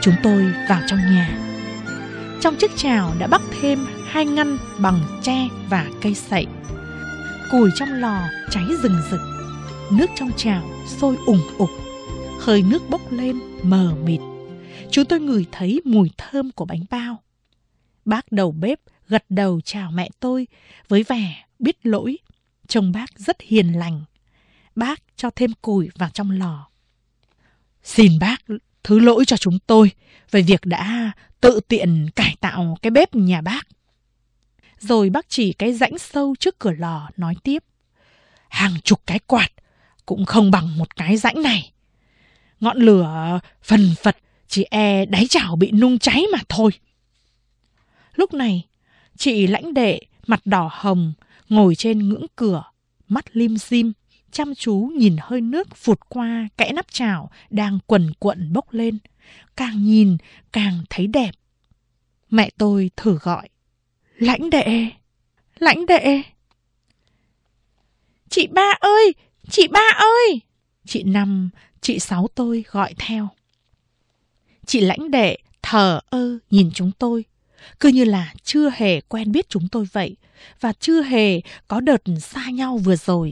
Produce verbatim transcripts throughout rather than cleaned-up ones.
Chúng tôi vào trong nhà. Trong chiếc chảo đã bắc thêm hai ngăn bằng tre và cây sậy. Củi trong lò cháy rừng rực. Nước trong chảo sôi ủng ục. Hơi nước bốc lên mờ mịt. Chúng tôi ngửi thấy mùi thơm của bánh bao. Bác đầu bếp gật đầu chào mẹ tôi với vẻ biết lỗi. Trông bác rất hiền lành. Bác cho thêm củi vào trong lò. Xin bác thứ lỗi cho chúng tôi về việc đã tự tiện cải tạo cái bếp nhà bác. Rồi bác chỉ cái rãnh sâu trước cửa lò nói tiếp. Hàng chục cái quạt cũng không bằng một cái rãnh này. Ngọn lửa phần phật chỉ e đáy chảo bị nung cháy mà thôi. Lúc này, chị lãnh đệ mặt đỏ hồng ngồi trên ngưỡng cửa, mắt lim dim, chăm chú nhìn hơi nước phụt qua kẽ nắp chảo đang quần quận bốc lên. Càng nhìn càng thấy đẹp. Mẹ tôi thử gọi. Lãnh đệ, lãnh đệ. Chị ba ơi, chị ba ơi. Chị Năm, chị Sáu tôi gọi theo. Chị lãnh đệ thờ ơ nhìn chúng tôi, cứ như là chưa hề quen biết chúng tôi vậy, và chưa hề có đợt xa nhau vừa rồi.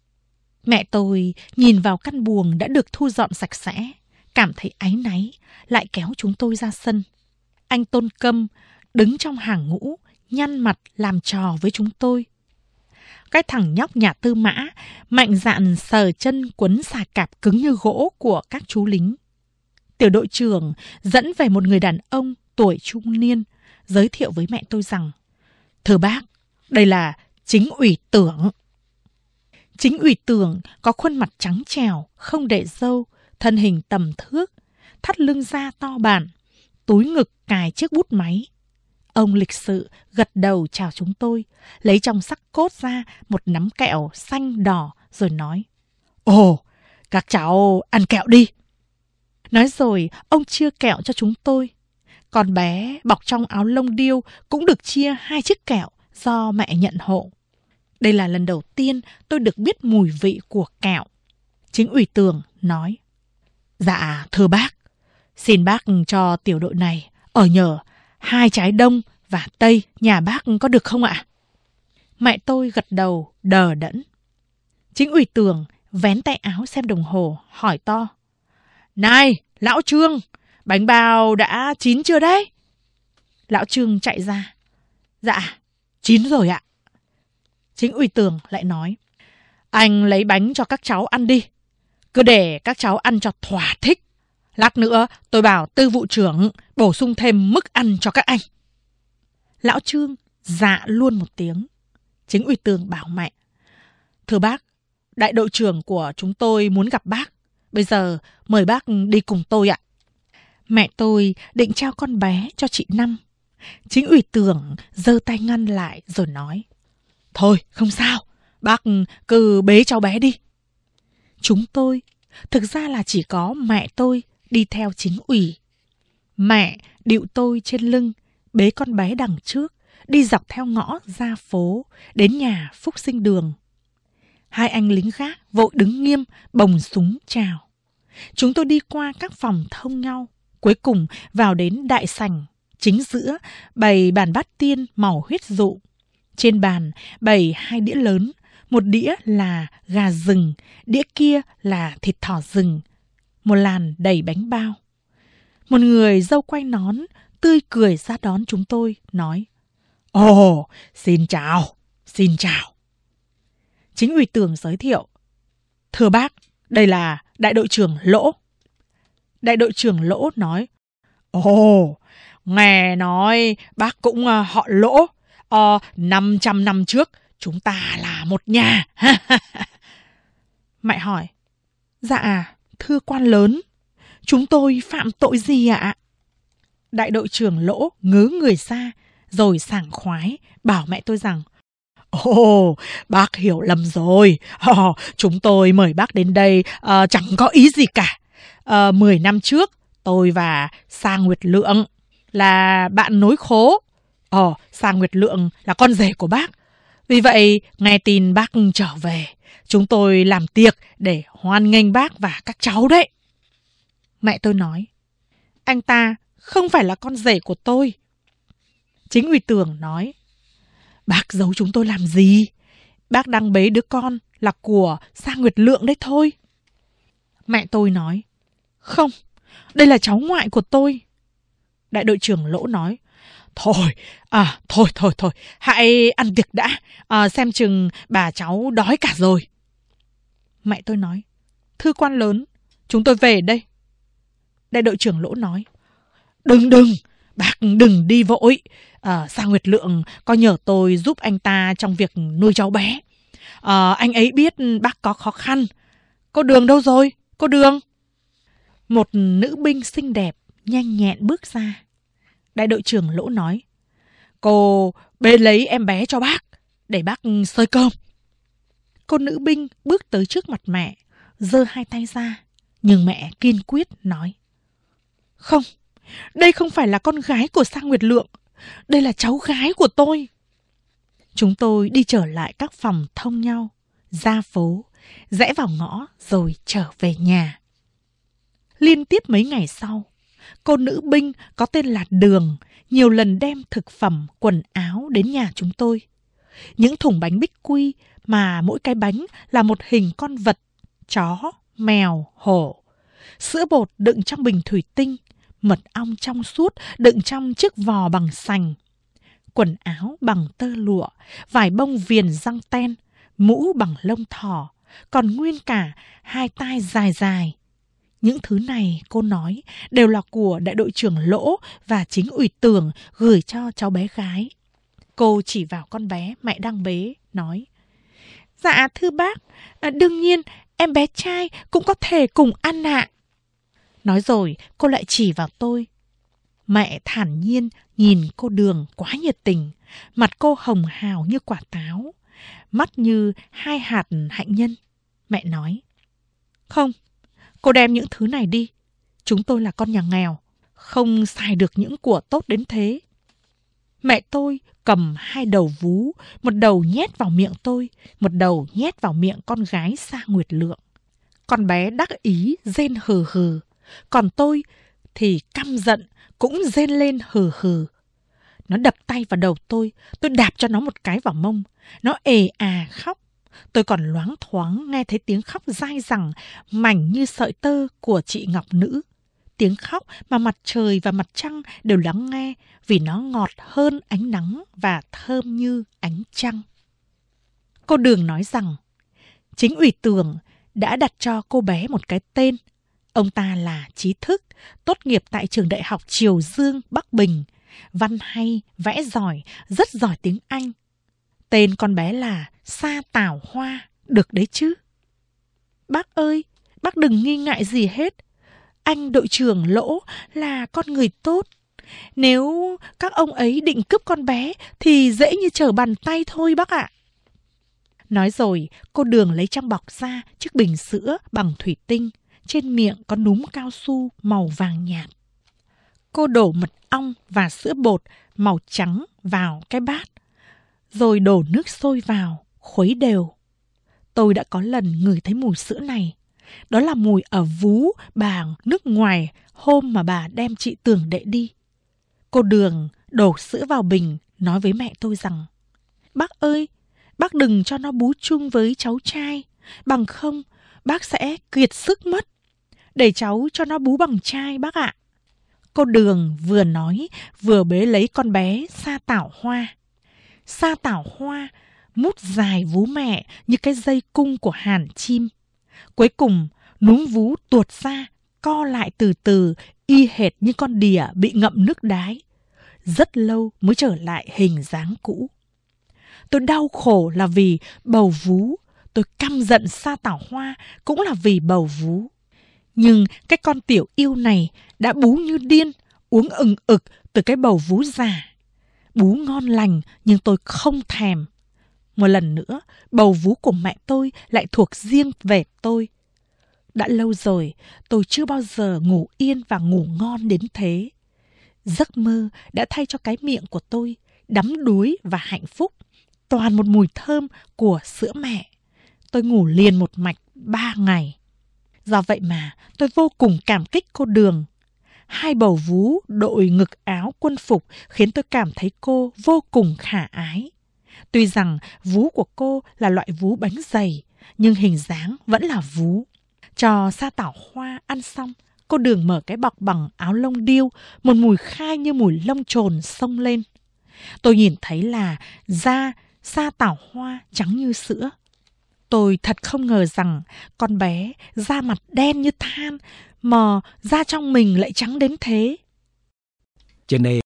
Mẹ tôi nhìn vào căn buồng đã được thu dọn sạch sẽ, cảm thấy áy náy, lại kéo chúng tôi ra sân. Anh Tôn Câm đứng trong hàng ngũ, nhăn mặt làm trò với chúng tôi. Cái thằng nhóc nhà Tư Mã mạnh dạn sờ chân quấn xà cạp cứng như gỗ của các chú lính. Tiểu đội trưởng dẫn về một người đàn ông tuổi trung niên, giới thiệu với mẹ tôi rằng: Thưa bác, đây là chính ủy Tưởng. Chính ủy Tưởng có khuôn mặt trắng trẻo, không để râu, thân hình tầm thước, thắt lưng da to bản, túi ngực cài chiếc bút máy. Ông lịch sự gật đầu chào chúng tôi, lấy trong sắc cốt ra một nắm kẹo xanh đỏ rồi nói: Ồ, các cháu ăn kẹo đi. Nói rồi ông chia kẹo cho chúng tôi. Con bé bọc trong áo lông điêu cũng được chia hai chiếc kẹo do mẹ nhận hộ. Đây là lần đầu tiên tôi được biết mùi vị của kẹo. Chính ủy Tưởng nói: Dạ thưa bác, xin bác cho tiểu đội này ở nhờ hai trái đông và tây nhà bác có được không ạ? Mẹ tôi gật đầu đờ đẫn. Chính ủy Tưởng vén tay áo xem đồng hồ, hỏi to: Này, lão Trương, bánh bao đã chín chưa đấy? Lão Trương chạy ra: Dạ, chín rồi ạ. Chính ủy Tưởng lại nói: Anh lấy bánh cho các cháu ăn đi. Cứ để các cháu ăn cho thỏa thích. Lát nữa tôi bảo tư vụ trưởng bổ sung thêm mức ăn cho các anh. Lão Trương dạ luôn một tiếng. Chính ủy Tưởng bảo mẹ: Thưa bác, đại đội trưởng của chúng tôi muốn gặp bác. Bây giờ mời bác đi cùng tôi ạ. Mẹ tôi định trao con bé cho chị Năm. Chính ủy Tưởng giơ tay ngăn lại rồi nói: Thôi không sao, bác cứ bế cháu bé đi. Chúng tôi, thực ra là chỉ có mẹ tôi đi theo chính ủy. Mẹ địu tôi trên lưng, bế con bé đằng trước, đi dọc theo ngõ ra phố, đến nhà Phúc Sinh Đường. Hai anh lính gác vội đứng nghiêm, bồng súng chào. Chúng tôi đi qua các phòng thông nhau, cuối cùng vào đến đại sảnh. Chính giữa bày bàn bát tiên màu huyết dụ. Trên bàn bày hai đĩa lớn, một đĩa là gà rừng, đĩa kia là thịt thỏ rừng, một làn đầy bánh bao. Một người dâu quay nón tươi cười ra đón chúng tôi, nói: Ồ, xin chào, xin chào. Chính ủy Tưởng giới thiệu: Thưa bác, đây là đại đội trưởng Lỗ. Đại đội trưởng Lỗ nói: Ồ, nghe nói bác cũng uh, họ Lỗ. Ờ, năm trăm năm trước chúng ta là một nhà. Mẹ hỏi: Dạ, thưa quan lớn, chúng tôi phạm tội gì ạ? Đại đội trưởng Lỗ ngớ người ra, rồi sảng khoái bảo mẹ tôi rằng: Ồ, bác hiểu lầm rồi. Ồ, chúng tôi mời bác đến đây uh, chẳng có ý gì cả. Uh, Mười năm trước, tôi và Sa Nguyệt Lượng là bạn nối khố. Ồ, Sa Nguyệt Lượng là con rể của bác. Vì vậy, nghe tin bác trở về, chúng tôi làm tiệc để hoan nghênh bác và các cháu đấy. Mẹ tôi nói: Anh ta không phải là con rể của tôi. Chính ủy Tường nói, bác giấu chúng tôi làm gì? Bác đang bế đứa con là của Sa Nguyệt Lượng đấy thôi. Mẹ tôi nói, không, đây là cháu ngoại của tôi. Đại đội trưởng Lỗ nói, thôi, à, thôi, thôi, thôi, hãy ăn tiệc đã, à, xem chừng bà cháu đói cả rồi. Mẹ tôi nói, thưa quan lớn, chúng tôi về đây. Đại đội trưởng Lỗ nói, đừng, đừng, bác đừng đi vội. À, Sa Nguyệt Lượng có nhờ tôi giúp anh ta trong việc nuôi cháu bé. À, anh ấy biết bác có khó khăn. Cô Đường đâu rồi? Cô Đường. Một nữ binh xinh đẹp, nhanh nhẹn bước ra. Đại đội trưởng Lỗ nói, cô bế lấy em bé cho bác, để bác xơi cơm. Cô nữ binh bước tới trước mặt mẹ, giơ hai tay ra, nhưng mẹ kiên quyết nói, không, đây không phải là con gái của Sa Nguyệt Lượng, đây là cháu gái của tôi. Chúng tôi đi trở lại các phòng thông nhau, ra phố, rẽ vào ngõ rồi trở về nhà. Liên tiếp mấy ngày sau, cô nữ binh có tên là Đường nhiều lần đem thực phẩm, quần áo đến nhà chúng tôi. Những thùng bánh bích quy mà mỗi cái bánh là một hình con vật, chó, mèo, hổ. Sữa bột đựng trong bình thủy tinh, mật ong trong suốt đựng trong chiếc vò bằng sành. Quần áo bằng tơ lụa, vải bông viền răng ten, mũ bằng lông thỏ, còn nguyên cả hai tai dài dài. Những thứ này cô nói đều là của đại đội trưởng Lỗ và chính ủy Tường gửi cho cháu bé gái. Cô chỉ vào con bé mẹ đang bế, nói, dạ thưa bác, à, đương nhiên em bé trai cũng có thể cùng ăn ạ. Nói rồi cô lại chỉ vào tôi. Mẹ thản nhiên nhìn cô Đường quá nhiệt tình, mặt cô hồng hào như quả táo, mắt như hai hạt hạnh nhân. Mẹ nói, không, cô đem những thứ này đi, chúng tôi là con nhà nghèo, không xài được những của tốt đến thế. Mẹ tôi cầm hai đầu vú, một đầu nhét vào miệng tôi, một đầu nhét vào miệng con gái Sa Nguyệt Lượng. Con bé đắc ý rên hừ hừ, còn tôi thì căm giận cũng rên lên hừ hừ. Nó đập tay vào đầu tôi, tôi đạp cho nó một cái vào mông. Nó ề à khóc. Tôi còn loáng thoáng nghe thấy tiếng khóc dai dẳng, mảnh như sợi tơ của chị Ngọc Nữ. Tiếng khóc mà mặt trời và mặt trăng đều lắng nghe vì nó ngọt hơn ánh nắng và thơm như ánh trăng. Cô Đường nói rằng chính ủy Tường đã đặt cho cô bé một cái tên. Ông ta là trí thức, tốt nghiệp tại trường đại học Triều Dương, Bắc Bình. Văn hay, vẽ giỏi, rất giỏi tiếng Anh. Tên con bé là Sa Tảo Hoa, được đấy chứ. Bác ơi, bác đừng nghi ngại gì hết. Anh đội trưởng Lỗ là con người tốt. Nếu các ông ấy định cướp con bé thì dễ như trở bàn tay thôi bác ạ. Nói rồi, cô Đường lấy trong bọc ra chiếc bình sữa bằng thủy tinh. Trên miệng có núm cao su màu vàng nhạt. Cô đổ mật ong và sữa bột màu trắng vào cái bát, rồi đổ nước sôi vào, khuấy đều. Tôi đã có lần ngửi thấy mùi sữa này. Đó là mùi ở vú bà nước ngoài hôm mà bà đem chị Tường Đệ đi. Cô Đường đổ sữa vào bình, nói với mẹ tôi rằng, bác ơi, bác đừng cho nó bú chung với cháu trai, bằng không bác sẽ kiệt sức mất. Để cháu cho nó bú bằng chai bác ạ. Cô Đường vừa nói vừa bế lấy con bé Sa Tảo Hoa. Sa Tảo Hoa mút dài vú mẹ như cái dây cung của hàn chim. Cuối cùng núm vú tuột ra, co lại từ từ, y hệt như con đỉa bị ngậm nước đái. Rất lâu mới trở lại hình dáng cũ. Tôi đau khổ là vì bầu vú. Tôi căm giận Sa Tảo Hoa cũng là vì bầu vú. Nhưng cái con tiểu yêu này đã bú như điên, uống ừng ực từ cái bầu vú già. Bú ngon lành nhưng tôi không thèm. Một lần nữa, bầu vú của mẹ tôi lại thuộc riêng về tôi. Đã lâu rồi, tôi chưa bao giờ ngủ yên và ngủ ngon đến thế. Giấc mơ đã thay cho cái miệng của tôi, đắm đuối và hạnh phúc, toàn một mùi thơm của sữa mẹ. Tôi ngủ liền một mạch ba ngày. Do vậy mà tôi vô cùng cảm kích cô Đường. Hai bầu vú đội ngực áo quân phục khiến tôi cảm thấy cô vô cùng khả ái. Tuy rằng vú của cô là loại vú bánh dày, nhưng hình dáng vẫn là vú. Cho sa tảo hoa ăn xong, cô Đường mở cái bọc bằng áo lông điêu, một mùi khai như mùi lông chồn xông lên. Tôi nhìn thấy là da sa tảo hoa trắng như sữa. Tôi thật không ngờ rằng con bé da mặt đen như than mà da trong mình lại trắng đến thế. Cho nên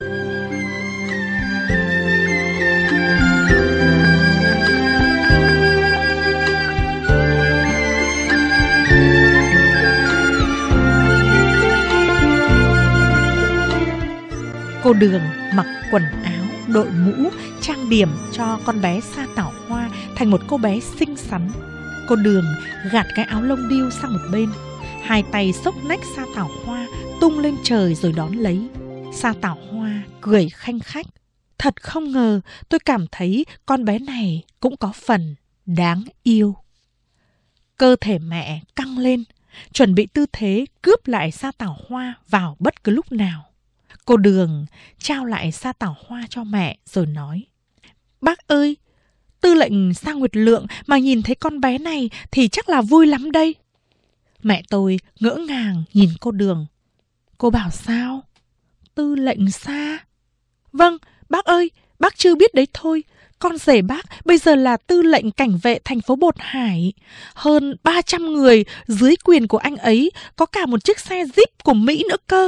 cô Đường mặc quần áo, đội mũ, trang điểm cho con bé sa tảo hoa thành một cô bé xinh xắn. Cô Đường gạt cái áo lông điêu sang một bên, hai tay xốc nách sa tảo hoa tung lên trời rồi đón lấy. Sa tảo hoa cười khanh khách. Thật không ngờ tôi cảm thấy con bé này cũng có phần đáng yêu. Cơ thể mẹ căng lên, chuẩn bị tư thế cướp lại sa tảo hoa vào bất cứ lúc nào. Cô Đường trao lại sa tảo hoa cho mẹ rồi nói: Bác ơi, tư lệnh Sa Nguyệt Lượng mà nhìn thấy con bé này thì chắc là vui lắm đây. Mẹ tôi ngỡ ngàng nhìn cô Đường. Cô bảo sao? Tư lệnh Sa? Vâng, bác ơi, bác chưa biết đấy thôi. Con rể bác bây giờ là tư lệnh cảnh vệ thành phố Bột Hải. Hơn ba trăm người dưới quyền của anh ấy, có cả một chiếc xe Jeep của Mỹ nữa cơ.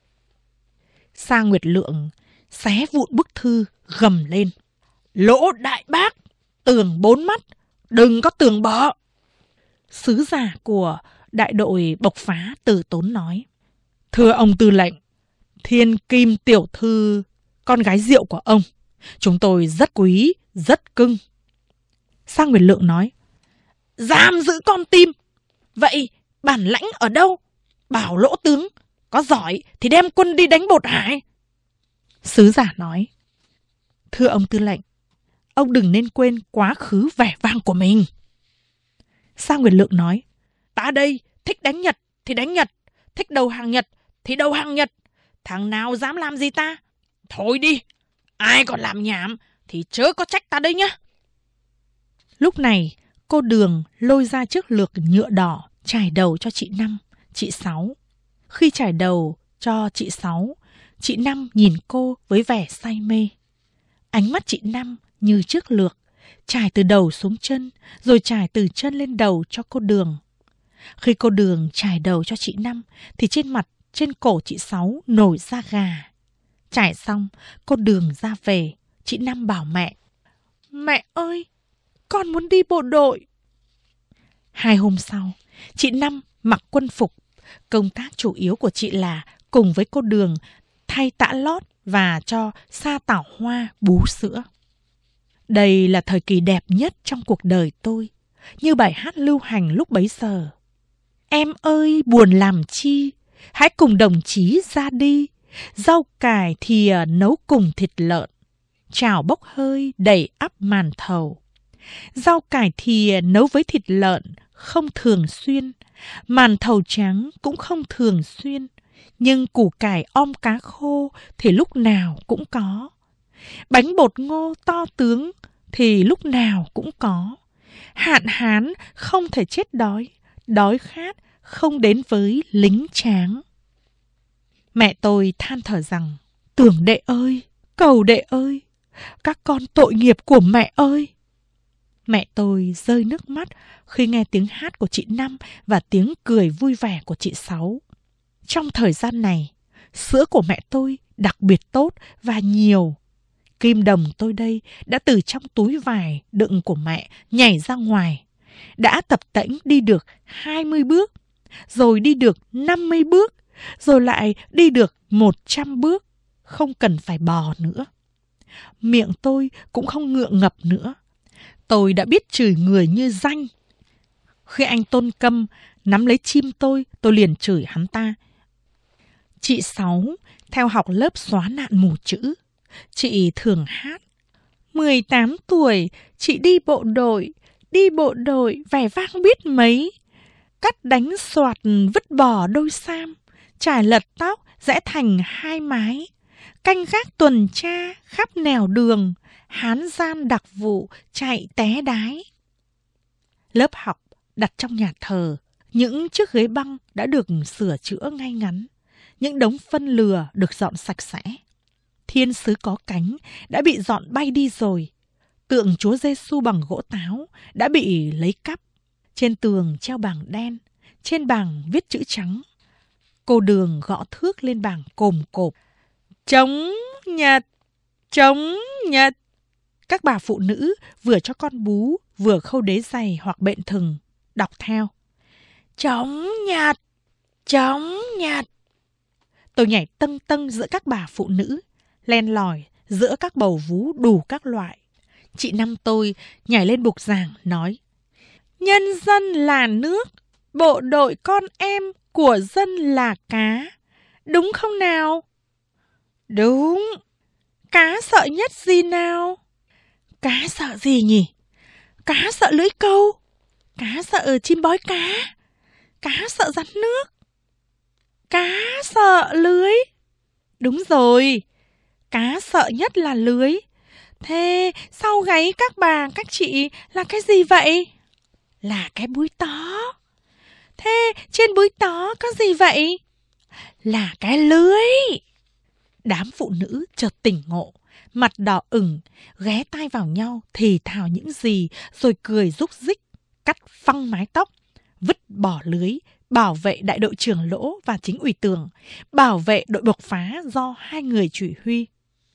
Sa Nguyệt Lượng xé vụn bức thư, gầm lên: Lỗ đại bác, tường bốn mắt, đừng có tường bọ. Sứ giả của đại đội bộc phá Từ Tốn nói: Thưa ông tư lệnh, Thiên Kim tiểu thư, con gái rượu của ông, chúng tôi rất quý, rất cưng. Sa Nguyệt Lượng nói: Giam giữ con tim. Vậy bản lãnh ở đâu? Bảo Lỗ tướng, có giỏi thì đem quân đi đánh Bột Hải. Sứ giả nói: Thưa ông tư lệnh, ông đừng nên quên quá khứ vẻ vang của mình. Sa Nguyệt Lượng nói: Ta đây thích đánh Nhật thì đánh Nhật, thích đầu hàng Nhật thì đầu hàng Nhật. Thằng nào dám làm gì ta? Thôi đi, ai còn làm nhảm thì chớ có trách ta đây nhá. Lúc này cô Đường lôi ra chiếc lược nhựa đỏ trải đầu cho chị Năm, chị Sáu. Khi trải đầu cho chị Sáu, chị Năm nhìn cô với vẻ say mê. Ánh mắt chị Năm như chiếc lược, trải từ đầu xuống chân, rồi trải từ chân lên đầu cho cô Đường. Khi cô Đường trải đầu cho chị Năm, thì trên mặt, trên cổ chị Sáu nổi da gà. Trải xong, cô Đường ra về, chị Năm bảo mẹ: Mẹ ơi, con muốn đi bộ đội. Hai hôm sau, chị Năm mặc quân phục. Công tác chủ yếu của chị là cùng với cô Đường thay tã lót và cho sa tảo hoa bú sữa. Đây là thời kỳ đẹp nhất trong cuộc đời tôi, như bài hát lưu hành lúc bấy giờ. Em ơi buồn làm chi, hãy cùng đồng chí ra đi. Rau cải thìa nấu cùng thịt lợn, chảo bốc hơi đầy ắp màn thầu. Rau cải thìa nấu với thịt lợn không thường xuyên, màn thầu trắng cũng không thường xuyên, nhưng củ cải om cá khô thì lúc nào cũng có. Bánh bột ngô to tướng thì lúc nào cũng có. Hạn hán không thể chết đói, đói khát không đến với lính tráng. Mẹ tôi than thở rằng: Tưởng đệ ơi, cầu đệ ơi, các con tội nghiệp của mẹ ơi. Mẹ tôi rơi nước mắt khi nghe tiếng hát của chị Năm và tiếng cười vui vẻ của chị Sáu. Trong thời gian này, sữa của mẹ tôi đặc biệt tốt và nhiều. Kim đồng tôi đây đã từ trong túi vải đựng của mẹ nhảy ra ngoài, đã tập tễnh đi được hai mươi bước, rồi đi được năm mươi bước, rồi lại đi được một trăm bước, không cần phải bò nữa. Miệng tôi cũng không ngượng ngập nữa. Tôi đã biết chửi người như danh. Khi anh Tôn Câm nắm lấy chim tôi, tôi liền chửi hắn ta. Chị Sáu theo học lớp xóa nạn mù chữ. Chị thường hát: mười tám tuổi, chị đi bộ đội, đi bộ đội vẻ vang biết mấy. Cắt đánh soạt vứt bỏ đôi sam, trải lật tóc rẽ thành hai mái, canh gác tuần tra khắp nẻo đường, hán gian đặc vụ chạy té đái. Lớp học đặt trong nhà thờ, những chiếc ghế băng đã được sửa chữa ngay ngắn, những đống phân lừa được dọn sạch sẽ. Thiên sứ có cánh đã bị dọn bay đi rồi, tượng Chúa Giêsu bằng gỗ táo đã bị lấy cắp. Trên tường treo bảng đen, trên bảng viết chữ trắng. Cô Đường gõ thước lên bảng cồm cộp. Chống Nhật, chống Nhật. Các bà phụ nữ vừa cho con bú, vừa khâu đế giày hoặc bện thừng, đọc theo. Chống Nhật, chống Nhật. Tôi nhảy tâng tâng giữa các bà phụ nữ, len lỏi giữa các bầu vú đủ các loại. Chị Năm tôi nhảy lên bục giảng nói: Nhân dân là nước, bộ đội con em của dân là cá. Đúng không nào? Đúng. Cá sợ nhất gì nào? Cá sợ gì nhỉ? Cá sợ lưỡi câu. Cá sợ chim bói cá. Cá sợ rắn nước. Cá sợ lưới. Đúng rồi, cá sợ nhất là lưới. Thế sau gáy các bà, các chị là cái gì vậy? Là cái búi tó. Thế trên búi tó có gì vậy? Là cái lưới. Đám phụ nữ chợt tỉnh ngộ, mặt đỏ ửng, ghé tai vào nhau thì thào những gì, rồi cười rúc rích, cắt phăng mái tóc, vứt bỏ lưới, bảo vệ đại đội trưởng Lỗ và chính ủy Tường, bảo vệ đội bộc phá do hai người chỉ huy.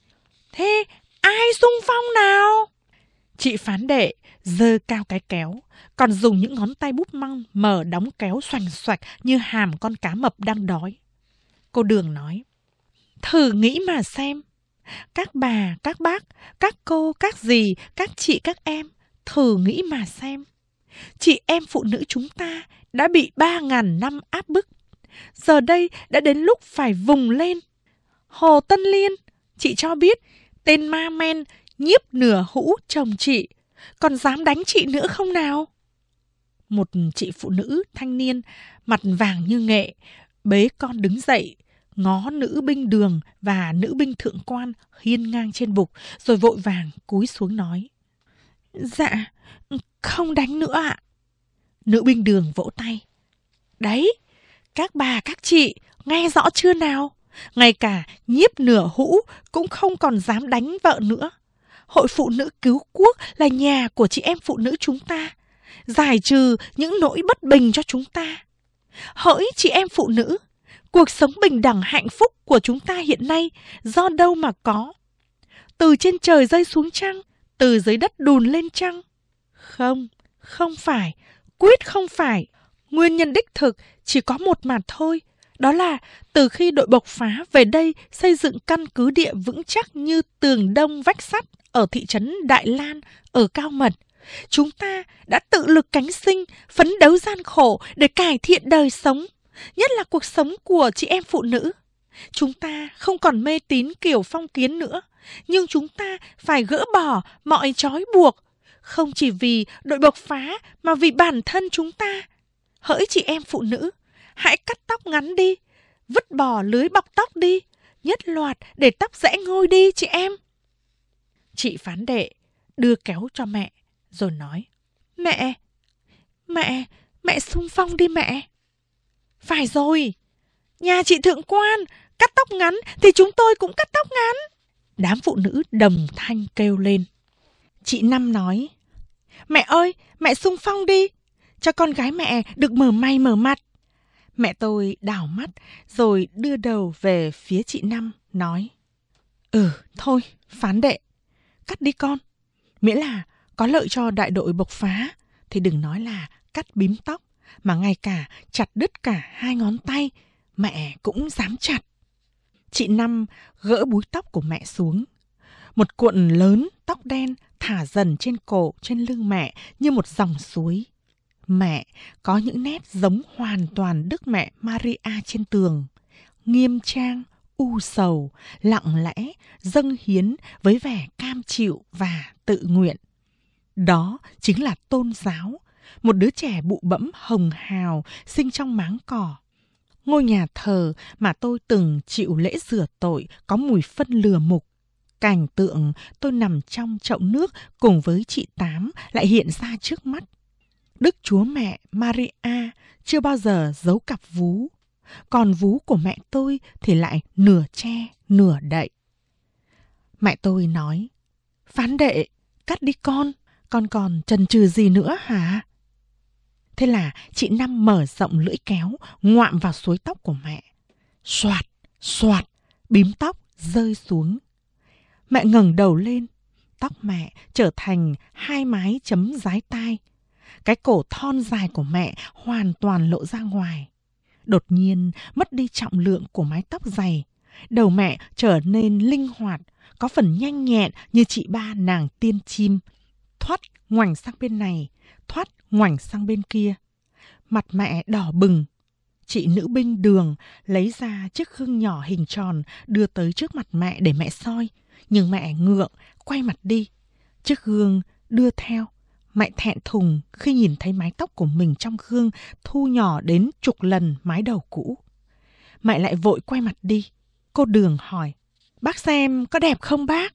Thế ai xung phong nào? Chị Phán Đệ giơ cao cái kéo, còn dùng những ngón tay búp măng mở đóng kéo xoành xoạch như hàm con cá mập đang đói. Cô Đường nói: Thử nghĩ mà xem, các bà, các bác, các cô, các dì, các chị, các em, thử nghĩ mà xem. Chị em phụ nữ chúng ta đã bị ba ngàn năm áp bức. Giờ đây đã đến lúc phải vùng lên. Hồ Tân Liên, chị cho biết, tên ma men nhiếp nửa hũ chồng chị, còn dám đánh chị nữa không nào? Một chị phụ nữ thanh niên, mặt vàng như nghệ, bế con đứng dậy, ngó nữ binh Đường và nữ binh Thượng Quan hiên ngang trên bục, rồi vội vàng cúi xuống nói: Dạ, không đánh nữa ạ. Nữ binh Đường vỗ tay: Đấy, các bà các chị nghe rõ chưa nào? Ngay cả nhiếp nửa hũ cũng không còn dám đánh vợ nữa. Hội Phụ Nữ Cứu Quốc là nhà của chị em phụ nữ chúng ta, giải trừ những nỗi bất bình cho chúng ta. Hỡi chị em phụ nữ, cuộc sống bình đẳng hạnh phúc của chúng ta hiện nay do đâu mà có? Từ trên trời rơi xuống chăng? Từ dưới đất đùn lên chăng? Không, không phải, quyết không phải. Nguyên nhân đích thực chỉ có một mà thôi. Đó là từ khi đội bộc phá về đây xây dựng căn cứ địa vững chắc như tường đông vách sắt ở thị trấn Đại Lan ở Cao Mật, chúng ta đã tự lực cánh sinh, phấn đấu gian khổ để cải thiện đời sống, nhất là cuộc sống của chị em phụ nữ. Chúng ta không còn mê tín kiểu phong kiến nữa, nhưng chúng ta phải gỡ bỏ mọi trói buộc, không chỉ vì đội bộc phá mà vì bản thân chúng ta. Hỡi chị em phụ nữ, hãy cắt tóc ngắn đi, vứt bỏ lưới bọc tóc đi, nhất loạt để tóc rẽ ngôi đi chị em. Chị Phán Đệ đưa kéo cho mẹ, rồi nói: Mẹ, mẹ, mẹ xung phong đi mẹ. Phải rồi, nhà chị Thượng Quan cắt tóc ngắn thì chúng tôi cũng cắt tóc ngắn. Đám phụ nữ đồng thanh kêu lên. Chị Năm nói: Mẹ ơi, mẹ xung phong đi, cho con gái mẹ được mở may mở mặt. Mẹ tôi đảo mắt rồi đưa đầu về phía chị Năm, nói: Ừ, thôi, Phán Đệ, cắt đi con. Miễn là có lợi cho đại đội bộc phá, thì đừng nói là cắt bím tóc, mà ngay cả chặt đứt cả hai ngón tay, mẹ cũng dám chặt. Chị Năm gỡ búi tóc của mẹ xuống. Một cuộn lớn tóc đen thả dần trên cổ, trên lưng mẹ như một dòng suối. Mẹ có những nét giống hoàn toàn Đức Mẹ Maria trên tường, nghiêm trang, u sầu, lặng lẽ, dâng hiến với vẻ cam chịu và tự nguyện. Đó chính là tôn giáo, một đứa trẻ bụ bẫm hồng hào sinh trong máng cỏ. Ngôi nhà thờ mà tôi từng chịu lễ rửa tội có mùi phân lừa mục. Cảnh tượng tôi nằm trong chậu nước cùng với chị Tám lại hiện ra trước mắt. Đức Chúa Mẹ Maria chưa bao giờ giấu cặp vú, còn vú của mẹ tôi thì lại nửa che, nửa đậy. Mẹ tôi nói, Phán đệ, cắt đi con, con còn chần chừ gì nữa hả? Thế là chị Năm mở rộng lưỡi kéo, ngoạm vào suối tóc của mẹ. Xoạt, xoạt, bím tóc rơi xuống. Mẹ ngẩng đầu lên, tóc mẹ trở thành hai mái chấm dái tai. Cái cổ thon dài của mẹ hoàn toàn lộ ra ngoài. Đột nhiên mất đi trọng lượng của mái tóc dày. Đầu mẹ trở nên linh hoạt, có phần nhanh nhẹn như chị ba nàng tiên chim. Thoát ngoảnh sang bên này, thoát ngoảnh sang bên kia. Mặt mẹ đỏ bừng. Chị nữ binh Đường lấy ra chiếc gương nhỏ hình tròn đưa tới trước mặt mẹ để mẹ soi. Nhưng mẹ ngượng, quay mặt đi. Chiếc gương đưa theo. Mẹ thẹn thùng khi nhìn thấy mái tóc của mình trong gương thu nhỏ đến chục lần mái đầu cũ. Mẹ lại vội quay mặt đi. Cô Đường hỏi, bác xem có đẹp không bác?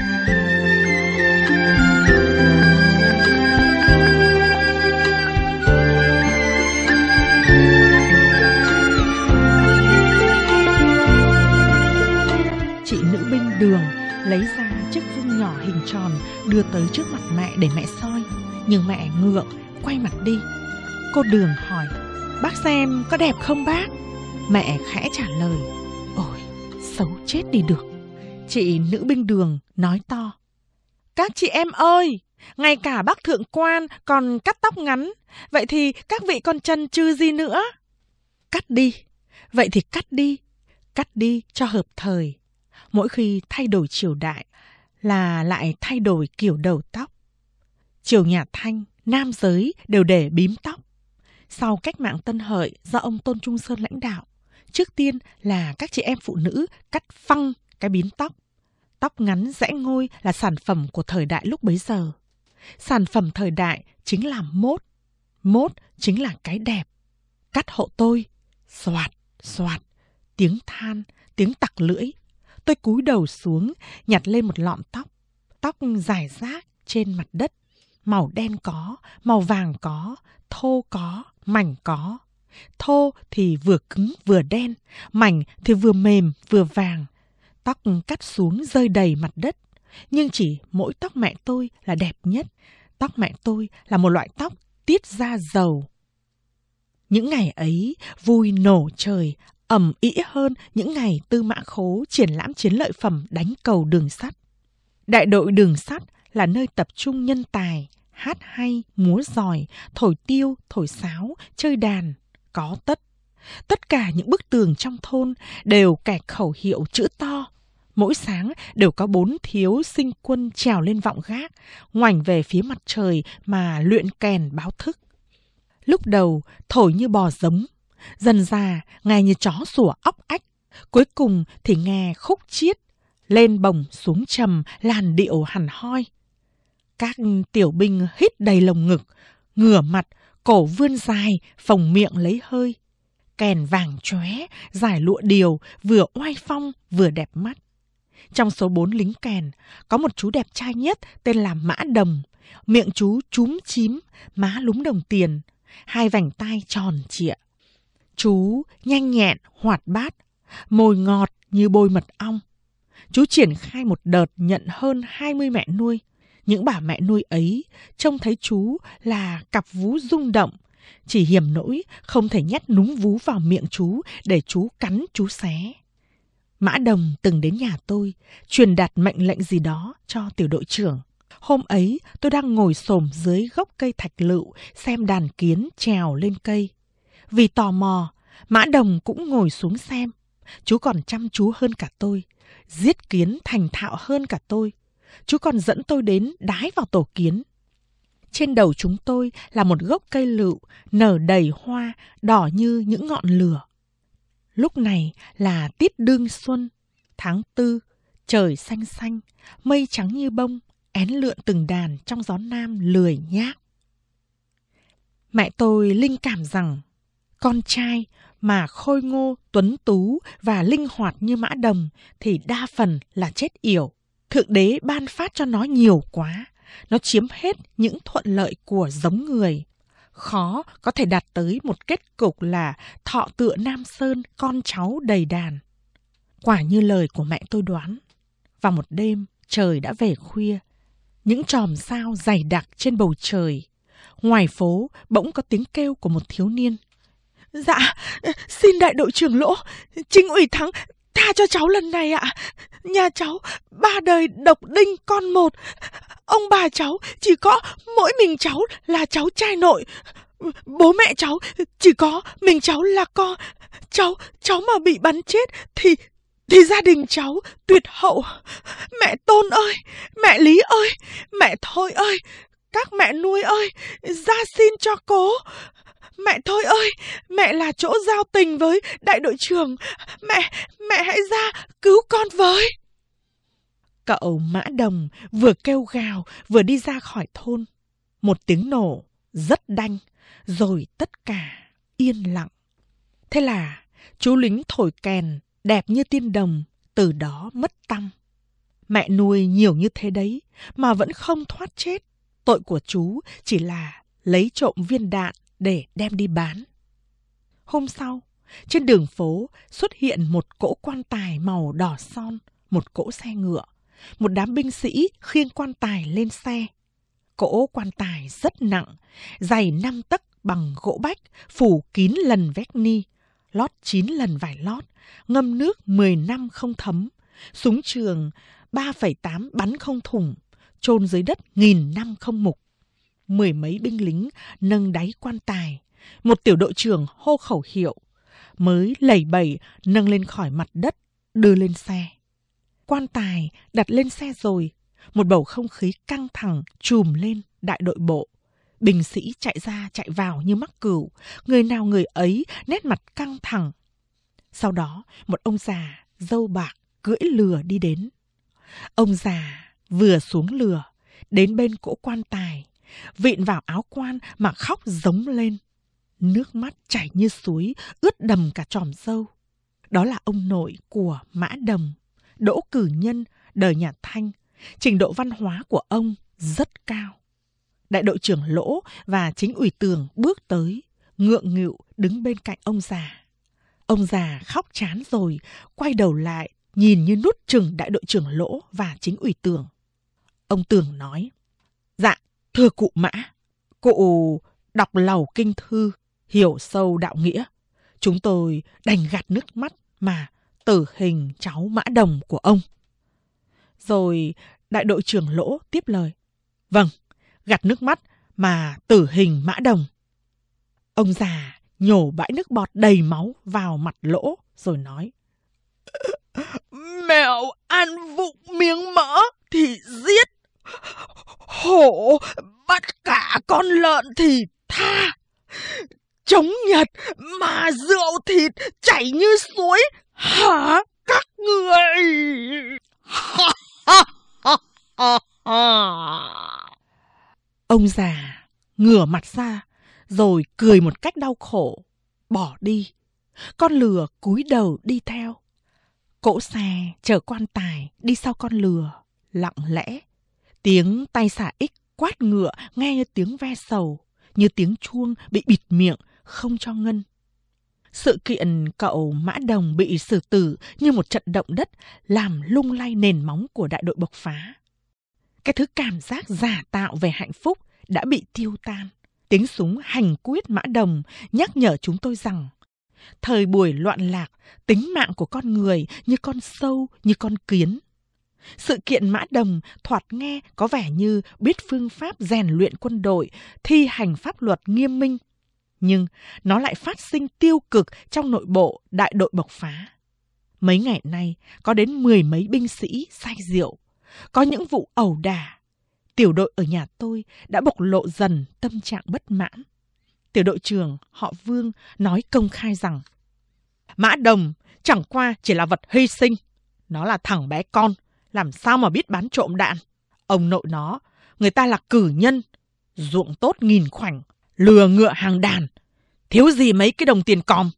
Chị nữ binh Đường lấy ra chiếc gương nhỏ hình tròn đưa tới trước mặt mẹ để mẹ soi. Nhưng mẹ ngượng, quay mặt đi. Cô Đường hỏi, bác xem có đẹp không bác? Mẹ khẽ trả lời, ôi, xấu chết đi được. Chị nữ binh Đường nói to, các chị em ơi, ngay cả bác thượng quan còn cắt tóc ngắn, vậy thì các vị còn chần chừ gì nữa? Cắt đi, vậy thì cắt đi, cắt đi cho hợp thời. Mỗi khi thay đổi triều đại là lại thay đổi kiểu đầu tóc. Triều nhà Thanh, nam giới đều để bím tóc. Sau cách mạng Tân Hợi do ông Tôn Trung Sơn lãnh đạo, trước tiên là các chị em phụ nữ cắt phăng cái bím tóc. Tóc ngắn rẽ ngôi là sản phẩm của thời đại lúc bấy giờ. Sản phẩm thời đại chính là mốt. Mốt chính là cái đẹp. Cắt hộ tôi. Xoạt, xoạt. Tiếng than, tiếng tặc lưỡi. Tôi cúi đầu xuống, nhặt lên một lọn tóc. Tóc rải rác trên mặt đất. Màu đen có, màu vàng có, thô có, mảnh có. Thô thì vừa cứng vừa đen, mảnh thì vừa mềm vừa vàng. Tóc cắt xuống rơi đầy mặt đất. Nhưng chỉ mỗi tóc mẹ tôi là đẹp nhất. Tóc mẹ tôi là một loại tóc tiết ra dầu. Những ngày ấy vui nổ trời, ầm ĩ hơn những ngày Tư Mã Khố triển lãm chiến lợi phẩm đánh cầu đường sắt. Đại đội đường sắt là nơi tập trung nhân tài, hát hay, múa giỏi, thổi tiêu, thổi sáo, chơi đàn, có tất. Tất cả những bức tường trong thôn đều kẹt khẩu hiệu chữ to. Mỗi sáng đều có bốn thiếu sinh quân trèo lên vọng gác, ngoảnh về phía mặt trời mà luyện kèn báo thức. Lúc đầu thổi như bò giống, dần dà nghe như chó sủa óc ách, cuối cùng thì nghe khúc chiết, lên bồng xuống trầm làn điệu hẳn hoi. Các tiểu binh hít đầy lồng ngực, ngửa mặt, cổ vươn dài, phồng miệng lấy hơi. Kèn vàng chóe, giải lụa điều, vừa oai phong vừa đẹp mắt. Trong số bốn lính kèn, có một chú đẹp trai nhất tên là Mã Đồng. Miệng chú chúm chím, má lúm đồng tiền, hai vành tai tròn trịa. Chú nhanh nhẹn, hoạt bát, môi ngọt như bôi mật ong. Chú triển khai một đợt nhận hơn hai mươi mẹ nuôi. Những bà mẹ nuôi ấy trông thấy chú là cặp vú rung động. Chỉ hiểm nỗi không thể nhét núm vú vào miệng chú để chú cắn chú xé. Mã Đồng từng đến nhà tôi, truyền đạt mệnh lệnh gì đó cho tiểu đội trưởng. Hôm ấy tôi đang ngồi xổm dưới gốc cây thạch lựu xem đàn kiến trèo lên cây. Vì tò mò, Mã Đồng cũng ngồi xuống xem. Chú còn chăm chú hơn cả tôi, giết kiến thành thạo hơn cả tôi. Chú còn dẫn tôi đến đái vào tổ kiến. Trên đầu chúng tôi là một gốc cây lựu nở đầy hoa đỏ như những ngọn lửa. Lúc này là tiết đương xuân, tháng tư, trời xanh xanh, mây trắng như bông, én lượn từng đàn trong gió nam lười nhác. Mẹ tôi linh cảm rằng con trai mà khôi ngô, tuấn tú và linh hoạt như Mã Đồng thì đa phần là chết yểu. Thượng đế ban phát cho nó nhiều quá, nó chiếm hết những thuận lợi của giống người. Khó có thể đạt tới một kết cục là thọ tựa Nam Sơn, con cháu đầy đàn. Quả như lời của mẹ tôi đoán. Vào một đêm, trời đã về khuya. Những chòm sao dày đặc trên bầu trời. Ngoài phố, bỗng có tiếng kêu của một thiếu niên. Dạ, xin đại đội trưởng Lỗ, chính ủy Thắng tha cho cháu lần này ạ. Nhà cháu ba đời độc đinh con một. Ông bà cháu chỉ có mỗi mình cháu là cháu trai nội. Bố mẹ cháu chỉ có mình cháu là con. Cháu, cháu mà bị bắn chết thì... thì gia đình cháu tuyệt hậu. Mẹ Tôn ơi, mẹ Lý ơi, mẹ Thôi ơi, các mẹ nuôi ơi, ra xin cho cố. Mẹ Thôi ơi, mẹ là chỗ giao tình với đại đội trưởng. Mẹ, mẹ hãy ra cứu con với. Cậu Mã Đồng vừa kêu gào vừa đi ra khỏi thôn. Một tiếng nổ rất đanh, rồi tất cả yên lặng. Thế là chú lính thổi kèn đẹp như tiên đồng từ đó mất tăm. Mẹ nuôi nhiều như thế đấy mà vẫn không thoát chết. Tội của chú chỉ là lấy trộm viên đạn để đem đi bán. Hôm sau, trên đường phố xuất hiện một cỗ quan tài màu đỏ son, một cỗ xe ngựa. Một đám binh sĩ khiêng quan tài lên xe. Cỗ quan tài rất nặng, dày năm tấc bằng gỗ bách, phủ kín lần vét ni, lót chín lần vải lót, ngâm nước mười năm không thấm, súng trường ba phẩy tám bắn không thủng, chôn dưới đất nghìn năm không mục. Mười mấy binh lính nâng đáy quan tài, một tiểu đội trưởng hô khẩu hiệu, mới lẩy bẩy nâng lên khỏi mặt đất, đưa lên xe. Quan tài đặt lên xe rồi, một bầu không khí căng thẳng trùm lên đại đội bộ. Binh sĩ chạy ra chạy vào như mắc cừu, người nào người ấy nét mặt căng thẳng. Sau đó, một ông già râu bạc cưỡi lừa đi đến. Ông già vừa xuống lừa, đến bên cỗ quan tài, vịn vào áo quan mà khóc giống lên. Nước mắt chảy như suối, ướt đầm cả tròm râu. Đó là ông nội của Mã Đồng, Đỗ Cử Nhân, đời nhà Thanh. Trình độ văn hóa của ông rất cao. Đại đội trưởng Lỗ và chính ủy Tường bước tới, ngượng nghịu đứng bên cạnh ông già. Ông già khóc chán rồi, quay đầu lại, nhìn như nuốt chừng đại đội trưởng Lỗ và chính ủy Tường. Ông Tường nói, dạ, thưa cụ Mã, cụ đọc lầu kinh thư, hiểu sâu đạo nghĩa. Chúng tôi đành gạt nước mắt mà tử hình cháu Mã Đồng của ông. Rồi đại đội trưởng Lỗ tiếp lời, vâng, gạt nước mắt mà tử hình Mã Đồng. Ông già nhổ bãi nước bọt đầy máu vào mặt Lỗ rồi nói, mèo ăn vụng miếng mỡ thì giết, hổ bắt cả con lợn thì tha, chống Nhật mà rượu thịt chảy như suối hả các người? Ông già ngửa mặt ra rồi cười một cách đau khổ, bỏ đi. Con lừa cúi đầu đi theo. Cỗ xe chở quan tài đi sau con lừa, lặng lẽ. Tiếng tay xả ích quát ngựa nghe như tiếng ve sầu, như tiếng chuông bị bịt miệng không cho ngân. Sự kiện cậu Mã Đồng bị xử tử như một trận động đất làm lung lay nền móng của đại đội bộc phá. Cái thứ cảm giác giả tạo về hạnh phúc đã bị tiêu tan. Tiếng súng hành quyết Mã Đồng nhắc nhở chúng tôi rằng thời buổi loạn lạc, tính mạng của con người như con sâu, như con kiến. Sự kiện Mã Đồng thoạt nghe có vẻ như biết phương pháp rèn luyện quân đội, thi hành pháp luật nghiêm minh. Nhưng nó lại phát sinh tiêu cực trong nội bộ đại đội bộc phá. Mấy ngày nay có đến mười mấy binh sĩ say rượu, có những vụ ẩu đả. Tiểu đội ở nhà tôi đã bộc lộ dần tâm trạng bất mãn. Tiểu đội trưởng họ Vương nói công khai rằng Mã Đồng chẳng qua chỉ là vật hy sinh. Nó là thằng bé con, làm sao mà biết bắn trộm đạn. Ông nội nó, người ta là cử nhân, ruộng tốt nghìn khoảnh, lừa ngựa hàng đàn, thiếu gì mấy cái đồng tiền còm.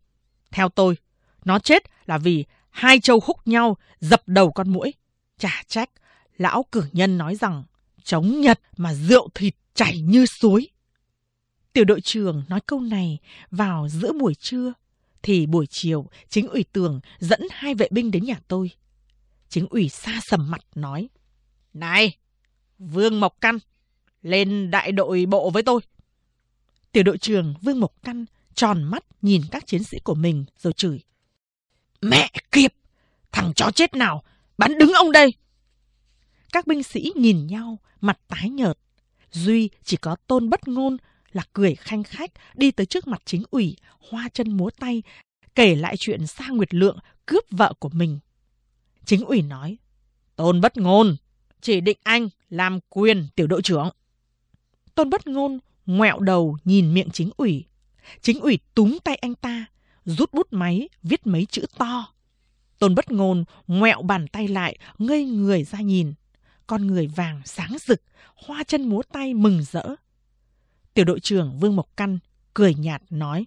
Theo tôi, nó chết là vì hai trâu húc nhau dập đầu con muỗi. Chả trách lão cử nhân nói rằng chống Nhật mà rượu thịt chảy như suối. Tiểu đội trưởng nói câu này vào giữa buổi trưa, thì buổi chiều chính ủy Tường dẫn hai vệ binh đến nhà tôi. Chính ủy sa sầm mặt nói: Này, Vương Mộc Căn, lên đại đội bộ với tôi. Tiểu đội trưởng Vương Mộc Căn tròn mắt nhìn các chiến sĩ của mình rồi chửi: Mẹ kiếp, thằng chó chết nào bắn đứng ông đây. Các binh sĩ nhìn nhau, mặt tái nhợt. Duy chỉ có Tôn Bất Ngôn là cười khanh khách đi tới trước mặt chính ủy, hoa chân múa tay, kể lại chuyện Sa Nguyệt Lượng cướp vợ của mình. Chính ủy nói: Tôn Bất Ngôn, chỉ định anh làm quyền tiểu đội trưởng. Tôn Bất Ngôn ngoẹo đầu nhìn miệng chính ủy. Chính ủy túm tay anh ta, rút bút máy viết mấy chữ to. Tôn Bất Ngôn ngoẹo bàn tay lại, ngây người ra nhìn. Con người vàng sáng rực, hoa chân múa tay mừng rỡ. Tiểu đội trưởng Vương Mộc Căn cười nhạt nói: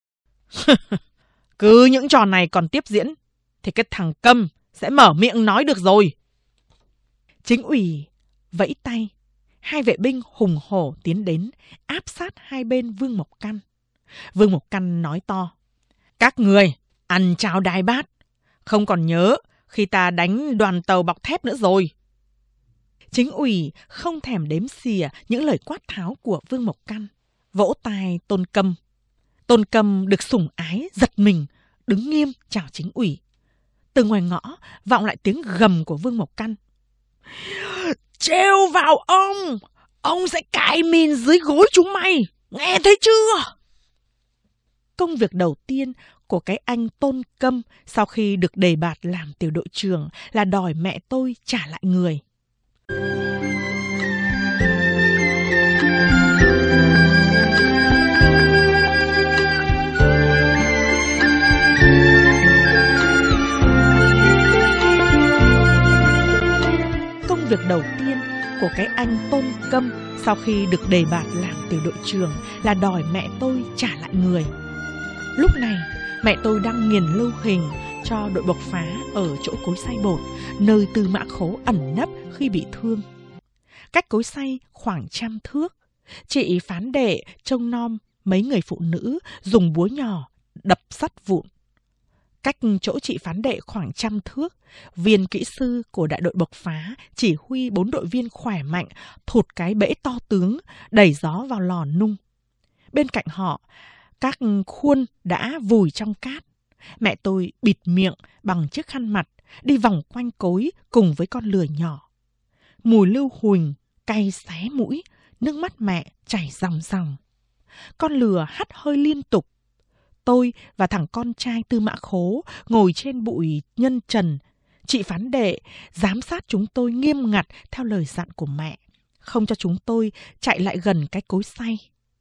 Cứ những trò này còn tiếp diễn thì cái thằng Câm sẽ mở miệng nói được rồi. Chính ủy vẫy tay, hai vệ binh hùng hổ tiến đến, áp sát hai bên Vương Mộc Căn. Vương Mộc Căn nói to: Các người ăn cháo đai bát, không còn nhớ khi ta đánh đoàn tàu bọc thép nữa rồi. Chính ủy không thèm đếm xỉa những lời quát tháo của Vương Mộc Căn, vỗ tai Tôn Câm. Tôn Câm được sủng ái giật mình, đứng nghiêm chào chính ủy. Từ ngoài ngõ vọng lại tiếng gầm của Vương Mộc Căn: Trêu vào ông, ông sẽ cài mìn dưới gối chúng mày, nghe thấy chưa? Công việc đầu tiên của cái anh Tôn Câm sau khi được đề bạt làm tiểu đội trưởng là đòi mẹ tôi trả lại người. Công việc đầu tiên của cái anh Tôn Câm sau khi được đề bạt làm tiểu đội trưởng là đòi mẹ tôi trả lại người. Lúc này, mẹ tôi đang nghiền lưu hình cho đội bộc phá ở chỗ cối xay bột, nơi Tư Mã Khố ẩn nấp khi bị thương. Cách cối xay khoảng trăm thước, chị phán đệ trông nom mấy người phụ nữ dùng búa nhỏ đập sắt vụn. Cách chỗ chị phán đệ khoảng trăm thước, viên kỹ sư của đại đội bộc phá chỉ huy bốn đội viên khỏe mạnh thụt cái bẫy to tướng, đẩy gió vào lò nung. Bên cạnh họ, các khuôn đã vùi trong cát. Mẹ tôi bịt miệng bằng chiếc khăn mặt, đi vòng quanh cối cùng với con lừa nhỏ. Mùi lưu huỳnh cay xé mũi, nước mắt mẹ chảy ròng ròng. Con lừa hắt hơi liên tục. Tôi và thằng con trai Tư Mã Khố ngồi trên bụi nhân trần. Chị phán đệ giám sát chúng tôi nghiêm ngặt theo lời dặn của mẹ, không cho chúng tôi chạy lại gần cái cối xay.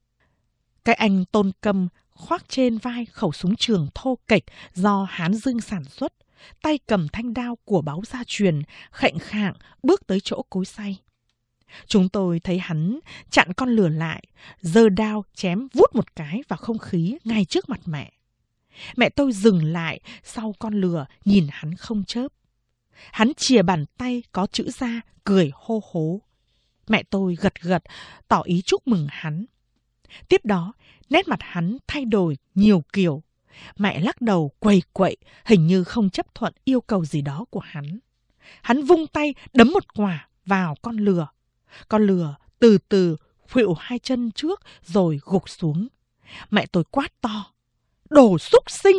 Cái anh Tôn Câm khoác trên vai khẩu súng trường thô kệch do Hán Dương sản xuất, tay cầm thanh đao của báo gia truyền, khệnh khạng bước tới chỗ cối xay. Chúng tôi thấy hắn chặn con lừa lại, giơ đao chém vút một cái vào không khí ngay trước mặt mẹ. Mẹ tôi dừng lại sau con lừa, nhìn hắn không chớp. Hắn chìa bàn tay có chữ ra, cười hô hố. Mẹ tôi gật gật, tỏ ý chúc mừng hắn. Tiếp đó, nét mặt hắn thay đổi nhiều kiểu. Mẹ lắc đầu quầy quậy, hình như không chấp thuận yêu cầu gì đó của hắn. Hắn vung tay đấm một quả vào con lừa. Con lừa từ từ khuỵu hai chân trước rồi gục xuống. Mẹ tôi quát to: Đồ súc sinh!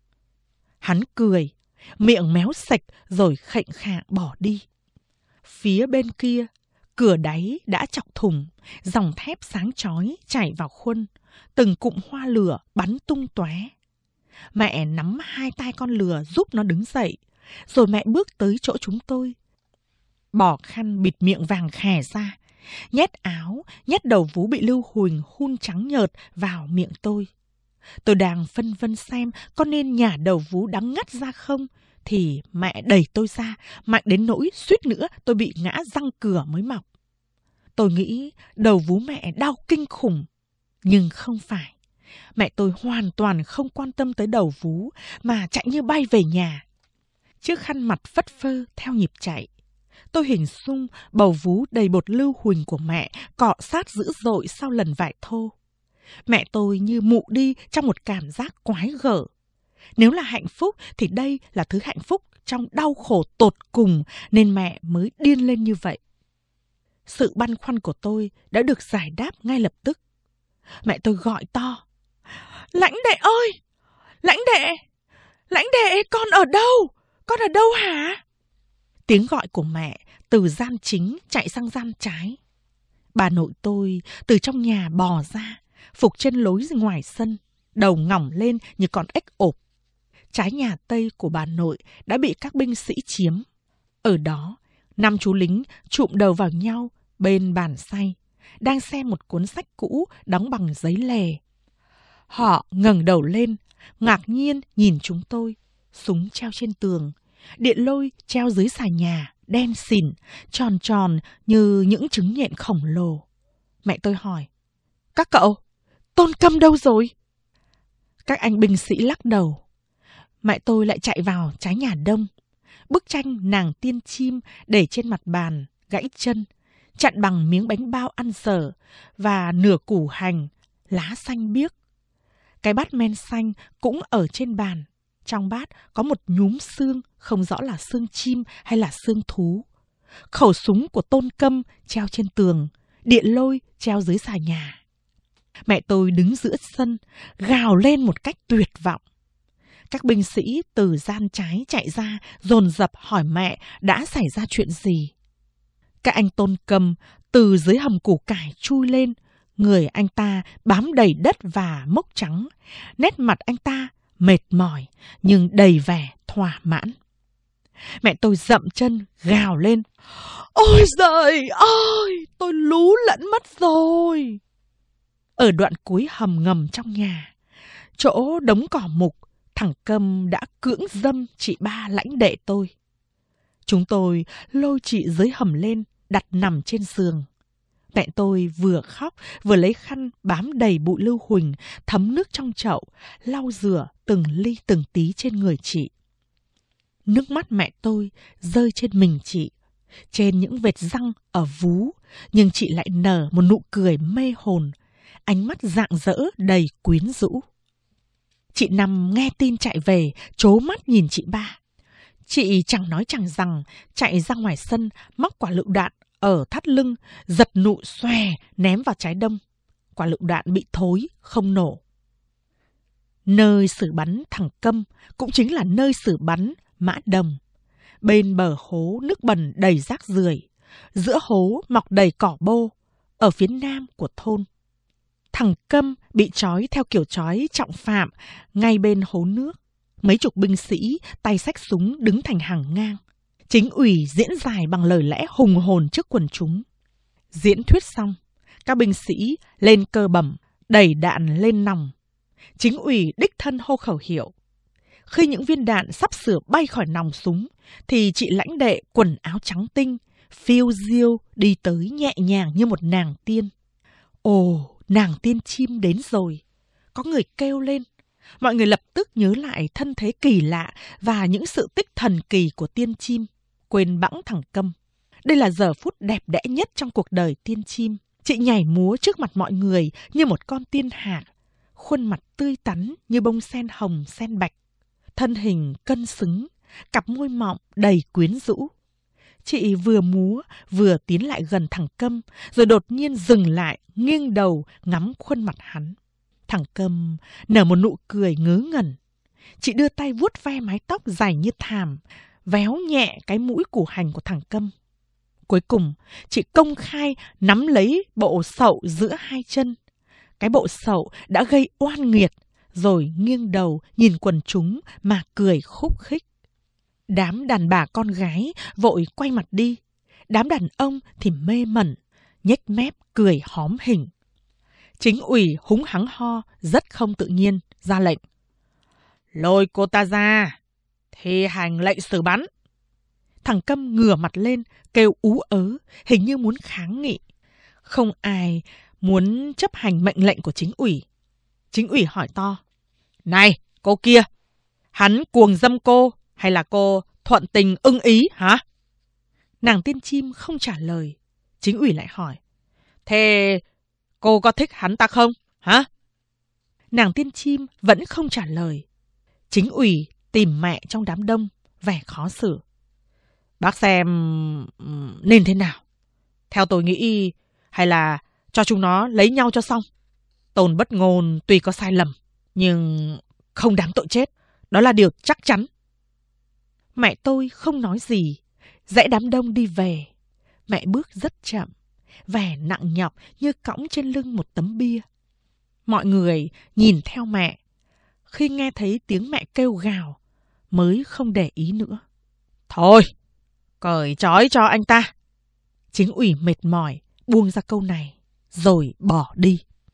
Hắn cười, miệng méo sạch rồi khệnh khạng bỏ đi. Phía bên kia, cửa đáy đã chọc thủng, dòng thép sáng chói chảy vào khuôn, từng cụm hoa lửa bắn tung tóe. Mẹ nắm hai tay con lừa giúp nó đứng dậy, rồi mẹ bước tới chỗ chúng tôi, bỏ khăn bịt miệng vàng khè ra, nhét áo, nhét đầu vú bị lưu huỳnh hun trắng nhợt vào miệng tôi. Tôi đang phân vân xem có nên nhả đầu vú đắng ngắt ra không, thì mẹ đẩy tôi ra, mạnh đến nỗi suýt nữa tôi bị ngã răng cửa mới mọc. Tôi nghĩ đầu vú mẹ đau kinh khủng, nhưng không phải. Mẹ tôi hoàn toàn không quan tâm tới đầu vú mà chạy như bay về nhà. Chiếc khăn mặt phất phơ theo nhịp chạy. Tôi hình dung bầu vú đầy bột lưu huỳnh của mẹ cọ sát dữ dội sau lần vải thô. Mẹ tôi như mụ đi trong một cảm giác quái gở. Nếu là hạnh phúc thì đây là thứ hạnh phúc trong đau khổ tột cùng nên mẹ mới điên lên như vậy. Sự băn khoăn của tôi đã được giải đáp ngay lập tức. Mẹ tôi gọi to: "Lãnh đệ ơi! Lãnh đệ! Lãnh đệ, con ở đâu? Con ở đâu hả?" Tiếng gọi của mẹ từ gian chính chạy sang gian trái. Bà nội tôi từ trong nhà bò ra, phục trên lối ngoài sân, đầu ngỏng lên như con ếch ộp. Trái nhà Tây của bà nội đã bị các binh sĩ chiếm. Ở đó, năm chú lính chụm đầu vào nhau bên bàn xay, đang xem một cuốn sách cũ đóng bằng giấy lè. Họ ngẩng đầu lên, ngạc nhiên nhìn chúng tôi, súng treo trên tường, điện lôi treo dưới xà nhà, đen xỉn, tròn tròn như những trứng nhện khổng lồ. Mẹ tôi hỏi: "Các cậu, Tôn Câm đâu rồi?" Các anh binh sĩ lắc đầu. Mẹ tôi lại chạy vào trái nhà đông. Bức tranh nàng tiên chim để trên mặt bàn, gãy chân, chặn bằng miếng bánh bao ăn dở và nửa củ hành, lá xanh biếc. Cái bát men xanh cũng ở trên bàn. Trong bát có một nhúm xương, không rõ là xương chim hay là xương thú. Khẩu súng của Tôn Câm treo trên tường, điện lôi treo dưới xà nhà. Mẹ tôi đứng giữa sân, gào lên một cách tuyệt vọng. Các binh sĩ từ gian trái chạy ra, dồn dập hỏi mẹ đã xảy ra chuyện gì. Các anh Tôn Câm từ dưới hầm củ cải chui lên, người anh ta bám đầy đất và mốc trắng, nét mặt anh ta mệt mỏi nhưng đầy vẻ thỏa mãn. Mẹ tôi dậm chân gào lên: "Ôi giời ơi, tôi lú lẫn mất rồi!" Ở đoạn cuối hầm ngầm trong nhà, chỗ đống cỏ mục, thằng Câm đã cưỡng dâm chị ba lãnh đệ tôi. Chúng tôi lôi chị dưới hầm lên, đặt nằm trên giường. Mẹ tôi vừa khóc vừa lấy khăn bám đầy bụi lưu huỳnh, thấm nước trong chậu, lau rửa từng ly từng tí trên người chị. Nước mắt mẹ tôi rơi trên mình chị, trên những vệt răng ở vú, nhưng chị lại nở một nụ cười mê hồn, ánh mắt rạng rỡ đầy quyến rũ. Chị Năm nghe tin chạy về, trố mắt nhìn chị ba. Chị chẳng nói chẳng rằng, chạy ra ngoài sân, móc quả lựu đạn ở thắt lưng, giật nụ xòe ném vào trái đông. Quả lựu đạn bị thối, không nổ. Nơi xử bắn thằng Câm cũng chính là nơi xử bắn Mã Đồng. Bên bờ hố nước bẩn đầy rác rưởi, giữa hố mọc đầy cỏ bô, ở phía nam của thôn. Thằng Câm bị trói theo kiểu trói trọng phạm ngay bên hố nước. Mấy chục binh sĩ tay xách súng đứng thành hàng ngang. Chính ủy diễn giải bằng lời lẽ hùng hồn trước quần chúng. Diễn thuyết xong, các binh sĩ lên cơ bẩm, đẩy đạn lên nòng. Chính ủy đích thân hô khẩu hiệu. Khi những viên đạn sắp sửa bay khỏi nòng súng, thì chị lãnh đệ quần áo trắng tinh, phiêu diêu đi tới nhẹ nhàng như một nàng tiên. Ồ, nàng tiên chim đến rồi. Có người kêu lên. Mọi người lập tức nhớ lại thân thế kỳ lạ và những sự tích thần kỳ của tiên chim, quên bẵng thằng Câm. Đây là giờ phút đẹp đẽ nhất trong cuộc đời tiên chim. Chị nhảy múa trước mặt mọi người như một con tiên hạc, khuôn mặt tươi tắn như bông sen hồng sen bạch, thân hình cân xứng, cặp môi mọng đầy quyến rũ. Chị vừa múa vừa tiến lại gần thằng Câm, rồi đột nhiên dừng lại, nghiêng đầu ngắm khuôn mặt hắn. Thằng Câm nở một nụ cười ngớ ngẩn. Chị đưa tay vuốt ve mái tóc dài như thảm, véo nhẹ cái mũi củ hành của thằng Câm. Cuối cùng, chị công khai nắm lấy bộ sậu giữa hai chân. Cái bộ sậu đã gây oan nghiệt, rồi nghiêng đầu nhìn quần chúng mà cười khúc khích. Đám đàn bà con gái vội quay mặt đi. Đám đàn ông thì mê mẩn, nhếch mép cười hóm hình. Chính ủy húng hắng ho rất không tự nhiên, ra lệnh. Lôi cô ta ra, thi hành lệnh xử bắn. Thằng Câm ngửa mặt lên, kêu ú ớ, hình như muốn kháng nghị. Không ai muốn chấp hành mệnh lệnh của chính ủy. Chính ủy hỏi to. Này, cô kia, hắn cuồng dâm cô hay là cô thuận tình ưng ý hả? Nàng tiên chim không trả lời. Chính ủy lại hỏi. Thế cô có thích hắn ta không? Hả? Nàng tiên chim vẫn không trả lời. Chính ủy tìm mẹ trong đám đông, vẻ khó xử. Bác xem nên thế nào? Theo tôi nghĩ hay là cho chúng nó lấy nhau cho xong. Tôn Bất Ngôn tuy có sai lầm, nhưng không đáng tội chết. Đó là điều chắc chắn. Mẹ tôi không nói gì, dãy đám đông đi về. Mẹ bước rất chậm, vẻ nặng nhọc như cõng trên lưng một tấm bia. Mọi người nhìn theo mẹ. Khi nghe thấy tiếng mẹ kêu gào, mới không để ý nữa. Thôi, cởi trói cho anh ta. Chính ủy mệt mỏi buông ra câu này, rồi bỏ đi.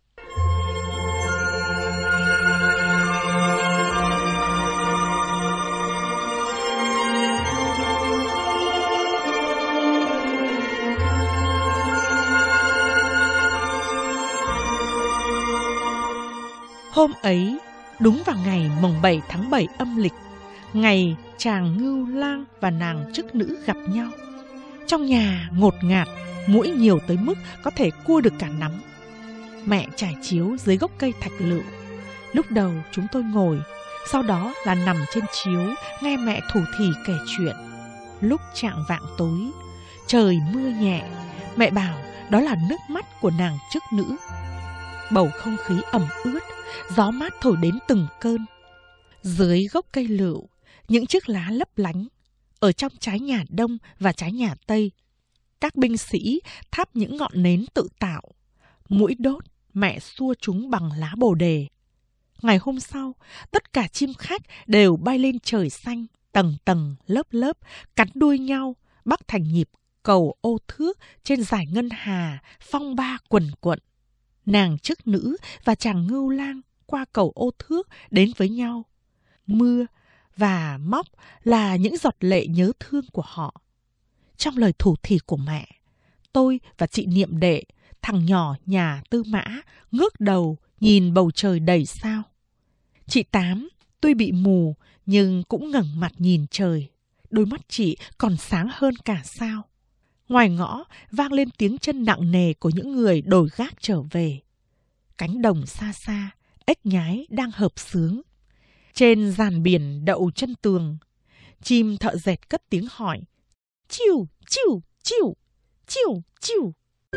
Hôm ấy, đúng vào ngày mồng bảy tháng bảy âm lịch, ngày chàng Ngưu Lang và nàng chức nữ gặp nhau. Trong nhà ngột ngạt, muỗi nhiều tới mức có thể cua được cả nắm. Mẹ trải chiếu dưới gốc cây thạch lựu. Lúc đầu chúng tôi ngồi, sau đó là nằm trên chiếu nghe mẹ thủ thỉ kể chuyện. Lúc chạng vạng tối, trời mưa nhẹ, mẹ bảo đó là nước mắt của nàng chức nữ. Bầu không khí ẩm ướt, gió mát thổi đến từng cơn. Dưới gốc cây lựu, những chiếc lá lấp lánh. Ở trong trái nhà Đông và trái nhà Tây, các binh sĩ thắp những ngọn nến tự tạo. Muỗi đốt, mẹ xua chúng bằng lá bồ đề. Ngày hôm sau, tất cả chim khách đều bay lên trời xanh, tầng tầng, lớp lớp, cắn đuôi nhau, bắt thành nhịp cầu ô thước trên dải ngân hà, phong ba quần quận. Nàng chức nữ và chàng Ngưu Lang qua cầu ô thước đến với nhau. Mưa và móc là những giọt lệ nhớ thương của họ. Trong lời thủ thỉ của mẹ, tôi và chị Niệm Đệ, thằng nhỏ nhà Tư Mã, ngước đầu nhìn bầu trời đầy sao. Chị Tám tuy bị mù nhưng cũng ngẩng mặt nhìn trời. Đôi mắt chị còn sáng hơn cả sao. Ngoài ngõ vang lên tiếng chân nặng nề của những người đổi gác trở về. Cánh đồng xa xa, ếch nhái đang hợp xướng. Trên giàn biển đậu chân tường, chim thợ dệt cất tiếng hỏi. Chiu, chiu, chiu, chiu, chiu.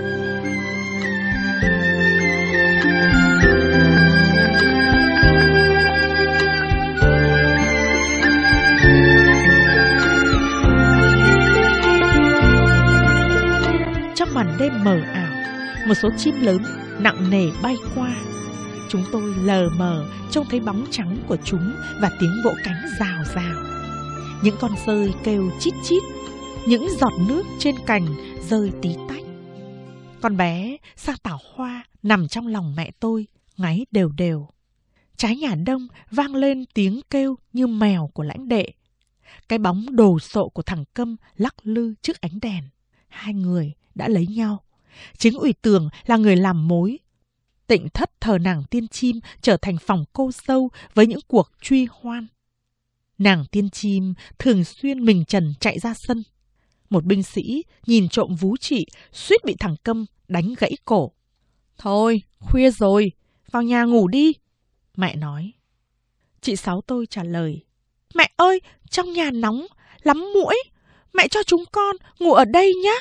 Trong màn đêm mờ ảo, một số chim lớn nặng nề bay qua. Chúng tôi lờ mờ trông thấy bóng trắng của chúng và tiếng vỗ cánh rào rào. Những con dơi kêu chít chít, những giọt nước trên cành rơi tí tách. Con bé Sa Tảo Hoa nằm trong lòng mẹ tôi, ngáy đều đều. Trái nhà Đông vang lên tiếng kêu như mèo của Lãnh Đệ. Cái bóng đồ sộ của thằng Câm lắc lư trước ánh đèn. Hai người đã lấy nhau. Chính ủy tưởng là người làm mối. Tịnh thất thờ nàng tiên chim trở thành phòng cô dâu với những cuộc truy hoan. Nàng tiên chim thường xuyên mình trần chạy ra sân. Một binh sĩ nhìn trộm vú chị, suýt bị thằng Câm đánh gãy cổ. Thôi, khuya rồi, vào nhà ngủ đi, mẹ nói. Chị Sáu tôi trả lời. Mẹ ơi, trong nhà nóng lắm muỗi, mẹ cho chúng con ngủ ở đây nhé.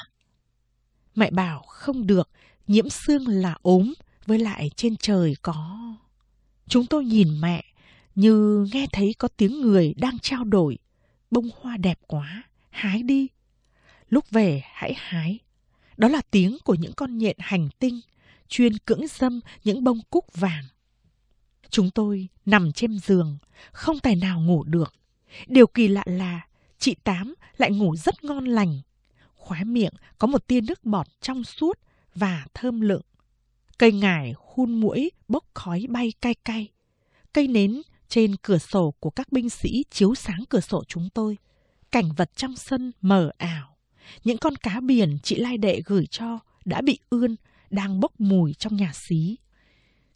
Mẹ bảo không được, nhiễm xương là ốm, với lại trên trời có. Chúng tôi nhìn mẹ như nghe thấy có tiếng người đang trao đổi. Bông hoa đẹp quá, hái đi. Lúc về hãy hái. Đó là tiếng của những con nhện hành tinh, chuyên cưỡng dâm những bông cúc vàng. Chúng tôi nằm trên giường, không tài nào ngủ được. Điều kỳ lạ là chị Tám lại ngủ rất ngon lành. Khóe miệng có một tia nước bọt trong suốt và thơm lựng. Cây ngải hun muỗi bốc khói bay cay cay. Cây nến trên cửa sổ của các binh sĩ chiếu sáng cửa sổ chúng tôi. Cảnh vật trong sân mờ ảo. Những con cá biển chị Lai Đệ gửi cho đã bị ươn, đang bốc mùi trong nhà xí.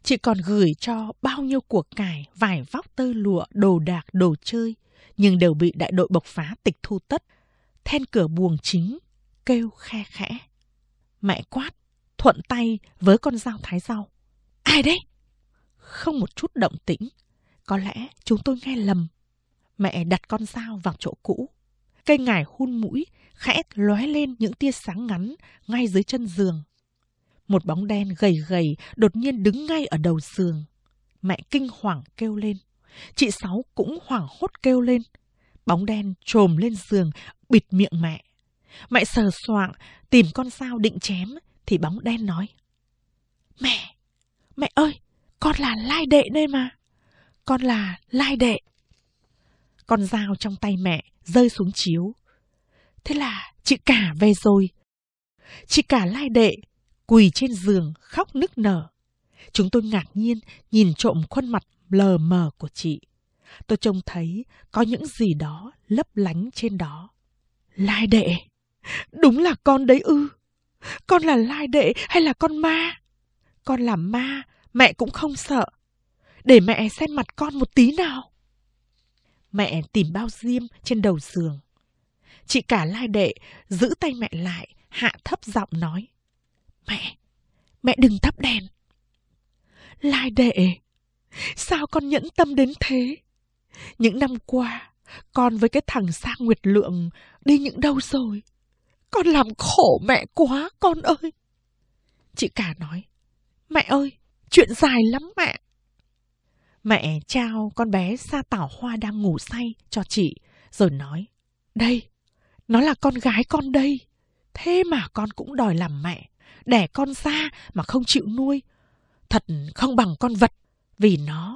Chị còn gửi cho bao nhiêu của cải, vải vóc tơ lụa, đồ đạc, đồ chơi, nhưng đều bị đại đội bộc phá tịch thu tất. Then cửa buồng chính kêu khe khẽ. Mẹ quát, thuận tay với con dao thái rau. Ai đấy? Không một chút động tĩnh. Có lẽ chúng tôi nghe lầm. Mẹ đặt con dao vào chỗ cũ. Cây ngải hun mũi khẽ lóe lên những tia sáng ngắn ngay dưới chân giường. Một bóng đen gầy gầy đột nhiên đứng ngay ở đầu giường. Mẹ kinh hoàng kêu lên. Chị Sáu cũng hoảng hốt kêu lên. Bóng đen trồm lên giường, bịt miệng mẹ. Mẹ sờ soạng tìm con dao định chém thì bóng đen nói. Mẹ, mẹ ơi, con là Lai Đệ đây mà. Con là Lai Đệ. Con dao trong tay mẹ rơi xuống chiếu. Thế là chị cả về rồi. Chị cả Lai Đệ quỳ trên giường khóc nức nở. Chúng tôi ngạc nhiên nhìn trộm khuôn mặt lờ mờ của chị. Tôi trông thấy có những gì đó lấp lánh trên đó. Lai Đệ, đúng là con đấy ư? Con là Lai Đệ hay là con ma? Con là ma, mẹ cũng không sợ. Để mẹ xem mặt con một tí nào. Mẹ tìm bao diêm trên đầu giường. Chị cả Lai Đệ giữ tay mẹ lại, hạ thấp giọng nói. Mẹ, mẹ đừng thắp đèn. Lai Đệ, sao con nhẫn tâm đến thế? Những năm qua, con với cái thằng Sa Nguyệt Lượng đi những đâu rồi? Con làm khổ mẹ quá, con ơi. Chị cả nói. Mẹ ơi, chuyện dài lắm mẹ. Mẹ trao con bé Sa Tảo Hoa đang ngủ say cho chị, rồi nói. Đây, nó là con gái con đây. Thế mà con cũng đòi làm mẹ. Đẻ con ra mà không chịu nuôi. Thật không bằng con vật. Vì nó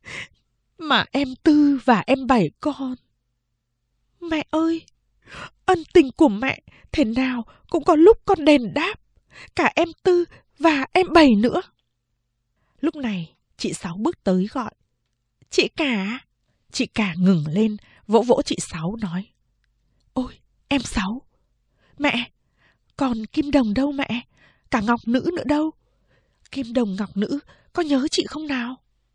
mà em Tư và em Bảy con. Mẹ ơi, ân tình của mẹ thế nào cũng có lúc con đền đáp. Cả em Tư và em Bảy nữa. Lúc này chị Sáu bước tới gọi. Chị cả. Chị cả ngừng lên, vỗ vỗ chị Sáu nói. Ôi, em Sáu. Mẹ, còn Kim Đồng đâu mẹ? Cả Ngọc Nữ nữa đâu? Kim Đồng Ngọc Nữ có nhớ chị không nào?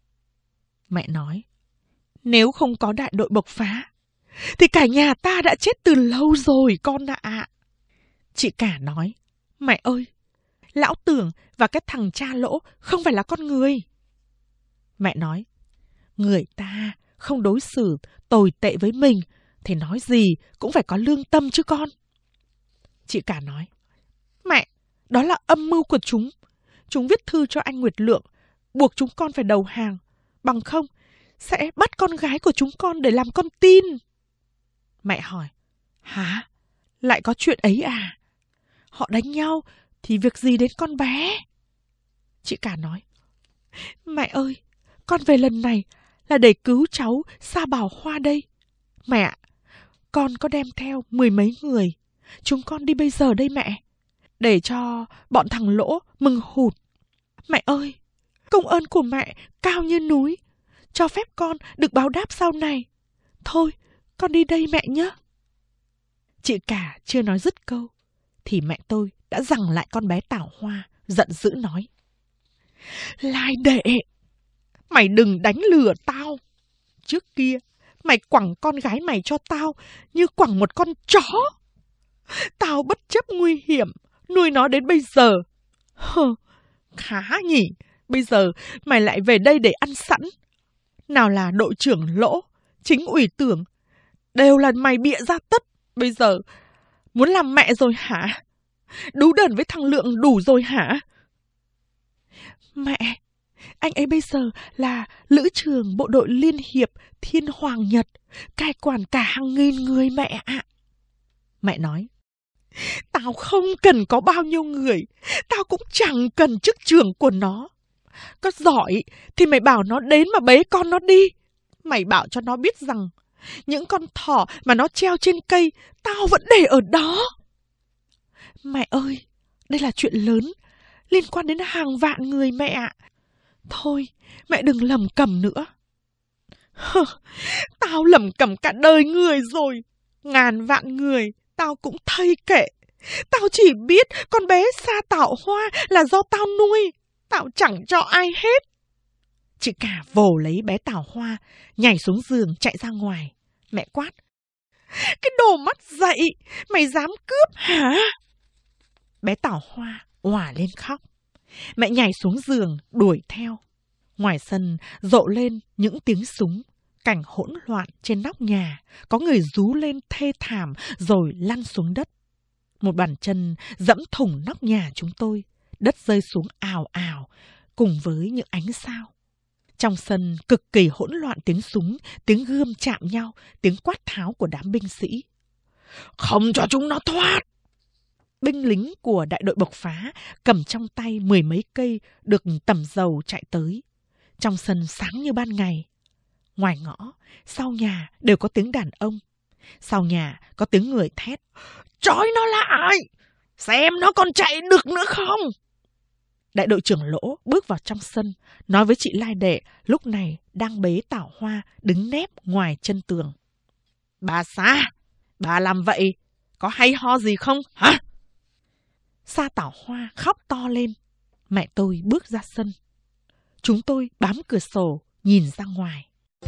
Mẹ nói. Nếu không có đại đội bộc phá thì cả nhà ta đã chết từ lâu rồi con ạ. À. Chị cả nói. Mẹ ơi, lão Tưởng và cái thằng cha Lỗ không phải là con người. Mẹ nói. Người ta không đối xử tồi tệ với mình thì nói gì cũng phải có lương tâm chứ con. Chị cả nói. Mẹ, đó là âm mưu của chúng. Chúng viết thư cho anh Nguyệt Lượng, buộc chúng con phải đầu hàng. Bằng không, sẽ bắt con gái của chúng con để làm con tin. Mẹ hỏi. Hả? Lại có chuyện ấy à? Họ đánh nhau thì việc gì đến con bé? Chị cả nói. Mẹ ơi, con về lần này là để cứu cháu Sa Bảo Hoa đây. Mẹ, con có đem theo mười mấy người. Chúng con đi bây giờ đây mẹ. Để cho bọn thằng Lỗ mừng hụt. Mẹ ơi, công ơn của mẹ cao như núi. Cho phép con được báo đáp sau này. Thôi, con đi đây mẹ nhé. Chị cả chưa nói dứt câu thì mẹ tôi đã giằng lại con bé Tảo Hoa, giận dữ nói. Lai Đệ, mày đừng đánh lừa tao. Trước kia, mày quẳng con gái mày cho tao như quẳng một con chó. Tao bất chấp nguy hiểm, nuôi nó đến bây giờ. Hờ, khá nhỉ, bây giờ mày lại về đây để ăn sẵn. Nào là đội trưởng Lỗ, chính ủy tưởng, đều là mày bịa ra tất. Bây giờ, muốn làm mẹ rồi hả? Đú đần với thằng Lượng đủ rồi hả? Mẹ, anh ấy bây giờ là lữ trưởng bộ đội Liên Hiệp Thiên Hoàng Nhật, cai quản cả hàng nghìn người mẹ ạ. Mẹ nói. Tao không cần có bao nhiêu người, tao cũng chẳng cần chức trưởng của nó. Có giỏi thì mày bảo nó đến mà bế con nó đi. Mày bảo cho nó biết rằng những con thỏ mà nó treo trên cây tao vẫn để ở đó. Mẹ ơi, đây là chuyện lớn, liên quan đến hàng vạn người mẹ ạ. Thôi, mẹ đừng lầm cầm nữa. Hơ, tao lầm cầm cả đời người rồi. Ngàn vạn người, tao cũng thây kệ. Tao chỉ biết con bé Sa Tảo Hoa là do tao nuôi. Tao chẳng cho ai hết. Chị cả vồ lấy bé Tảo Hoa, nhảy xuống giường chạy ra ngoài. Mẹ quát: Cái đồ mất dậy, mày dám cướp hả? Bé Tảo Hoa òa lên khóc. Mẹ nhảy xuống giường đuổi theo. Ngoài sân rộ lên những tiếng súng. Cảnh hỗn loạn trên nóc nhà. Có người rú lên thê thảm rồi lăn xuống đất. Một bàn chân dẫm thủng nóc nhà chúng tôi. Đất rơi xuống ào ào cùng với những ánh sao. Trong sân cực kỳ hỗn loạn tiếng súng, tiếng gươm chạm nhau, tiếng quát tháo của đám binh sĩ. Không cho chúng nó thoát! Binh lính của đại đội bộc phá cầm trong tay mười mấy cây được tẩm dầu chạy tới. Trong sân sáng như ban ngày. Ngoài ngõ, sau nhà đều có tiếng đàn ông. Sau nhà có tiếng người thét. Trói nó lại! Xem nó còn chạy được nữa không? Đại đội trưởng Lỗ bước vào trong sân, nói với chị Lai Đệ lúc này đang bế Tảo Hoa đứng nép ngoài chân tường. Bà Sa, bà làm vậy có hay ho gì không hả? Sa Tảo Hoa khóc to lên. Mẹ tôi bước ra sân. Chúng tôi bám cửa sổ nhìn ra ngoài.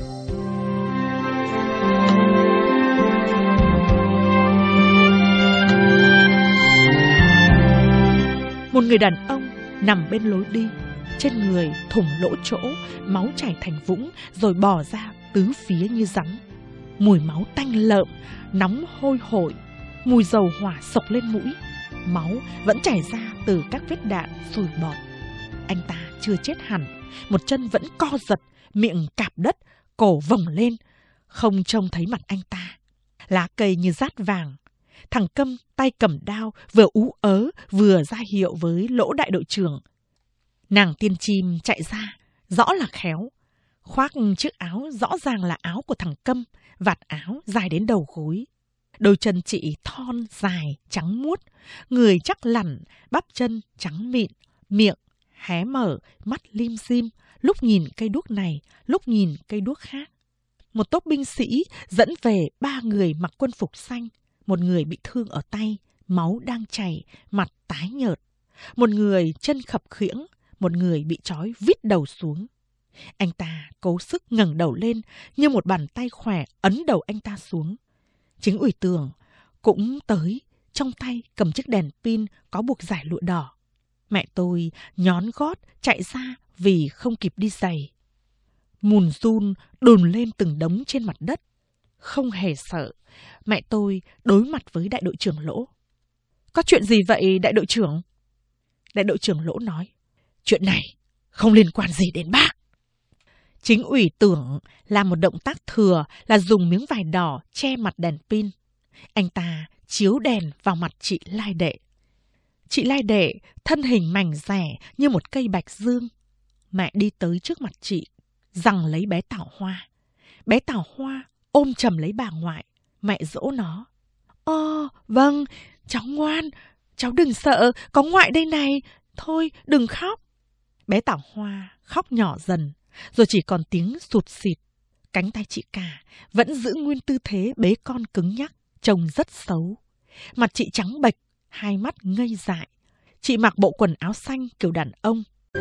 Một người đàn ông nằm bên lối đi, trên người thủng lỗ chỗ, máu chảy thành vũng rồi bò ra tứ phía như rắn. Mùi máu tanh lợm, nóng hôi hổi, mùi dầu hỏa sộc lên mũi. Máu vẫn chảy ra từ các vết đạn sùi bọt. Anh ta chưa chết hẳn, một chân vẫn co giật, miệng cạp đất, cổ vòng lên, không trông thấy mặt anh ta. Lá cây như rát vàng. Thằng Câm tay cầm đao vừa ú ớ vừa ra hiệu với Lỗ đại đội trưởng. Nàng tiên chim chạy ra, rõ là khéo. Khoác chiếc áo rõ ràng là áo của thằng Câm, vạt áo dài đến đầu gối. Đôi chân chị thon dài, trắng muốt, người chắc lẳn, bắp chân trắng mịn, miệng hé mở, mắt lim dim, lúc nhìn cây đuốc này, lúc nhìn cây đuốc khác. Một tốp binh sĩ dẫn về ba người mặc quân phục xanh. Một người bị thương ở tay, máu đang chảy, mặt tái nhợt. Một người chân khập khiễng, một người bị trói vít đầu xuống. Anh ta cố sức ngẩng đầu lên, như một bàn tay khỏe ấn đầu anh ta xuống. Chính ủy Tường cũng tới, trong tay cầm chiếc đèn pin có buộc dải lụa đỏ. Mẹ tôi nhón gót chạy ra vì không kịp đi giày. Mùn run đùn lên từng đống trên mặt đất. Không hề sợ, mẹ tôi đối mặt với đại đội trưởng Lỗ. Có chuyện gì vậy đại đội trưởng? Đại đội trưởng Lỗ nói, chuyện này không liên quan gì đến bác. Chính ủy Tưởng làm một động tác thừa là dùng miếng vải đỏ che mặt đèn pin. Anh ta chiếu đèn vào mặt chị Lai Đệ. Chị Lai Đệ thân hình mảnh dẻ như một cây bạch dương. Mẹ đi tới trước mặt chị, giằng lấy bé Tảo Hoa. Bé Tảo Hoa ôm chầm lấy bà ngoại. Mẹ dỗ nó. Ồ, vâng, cháu ngoan, cháu đừng sợ, có ngoại đây này. Thôi, đừng khóc. Bé Tảo Hoa khóc nhỏ dần, rồi chỉ còn tiếng sụt xịt. Cánh tay chị cả vẫn giữ nguyên tư thế bế con cứng nhắc, trông rất xấu. Mặt chị trắng bệch, hai mắt ngây dại. Chị mặc bộ quần áo xanh kiểu đàn ông.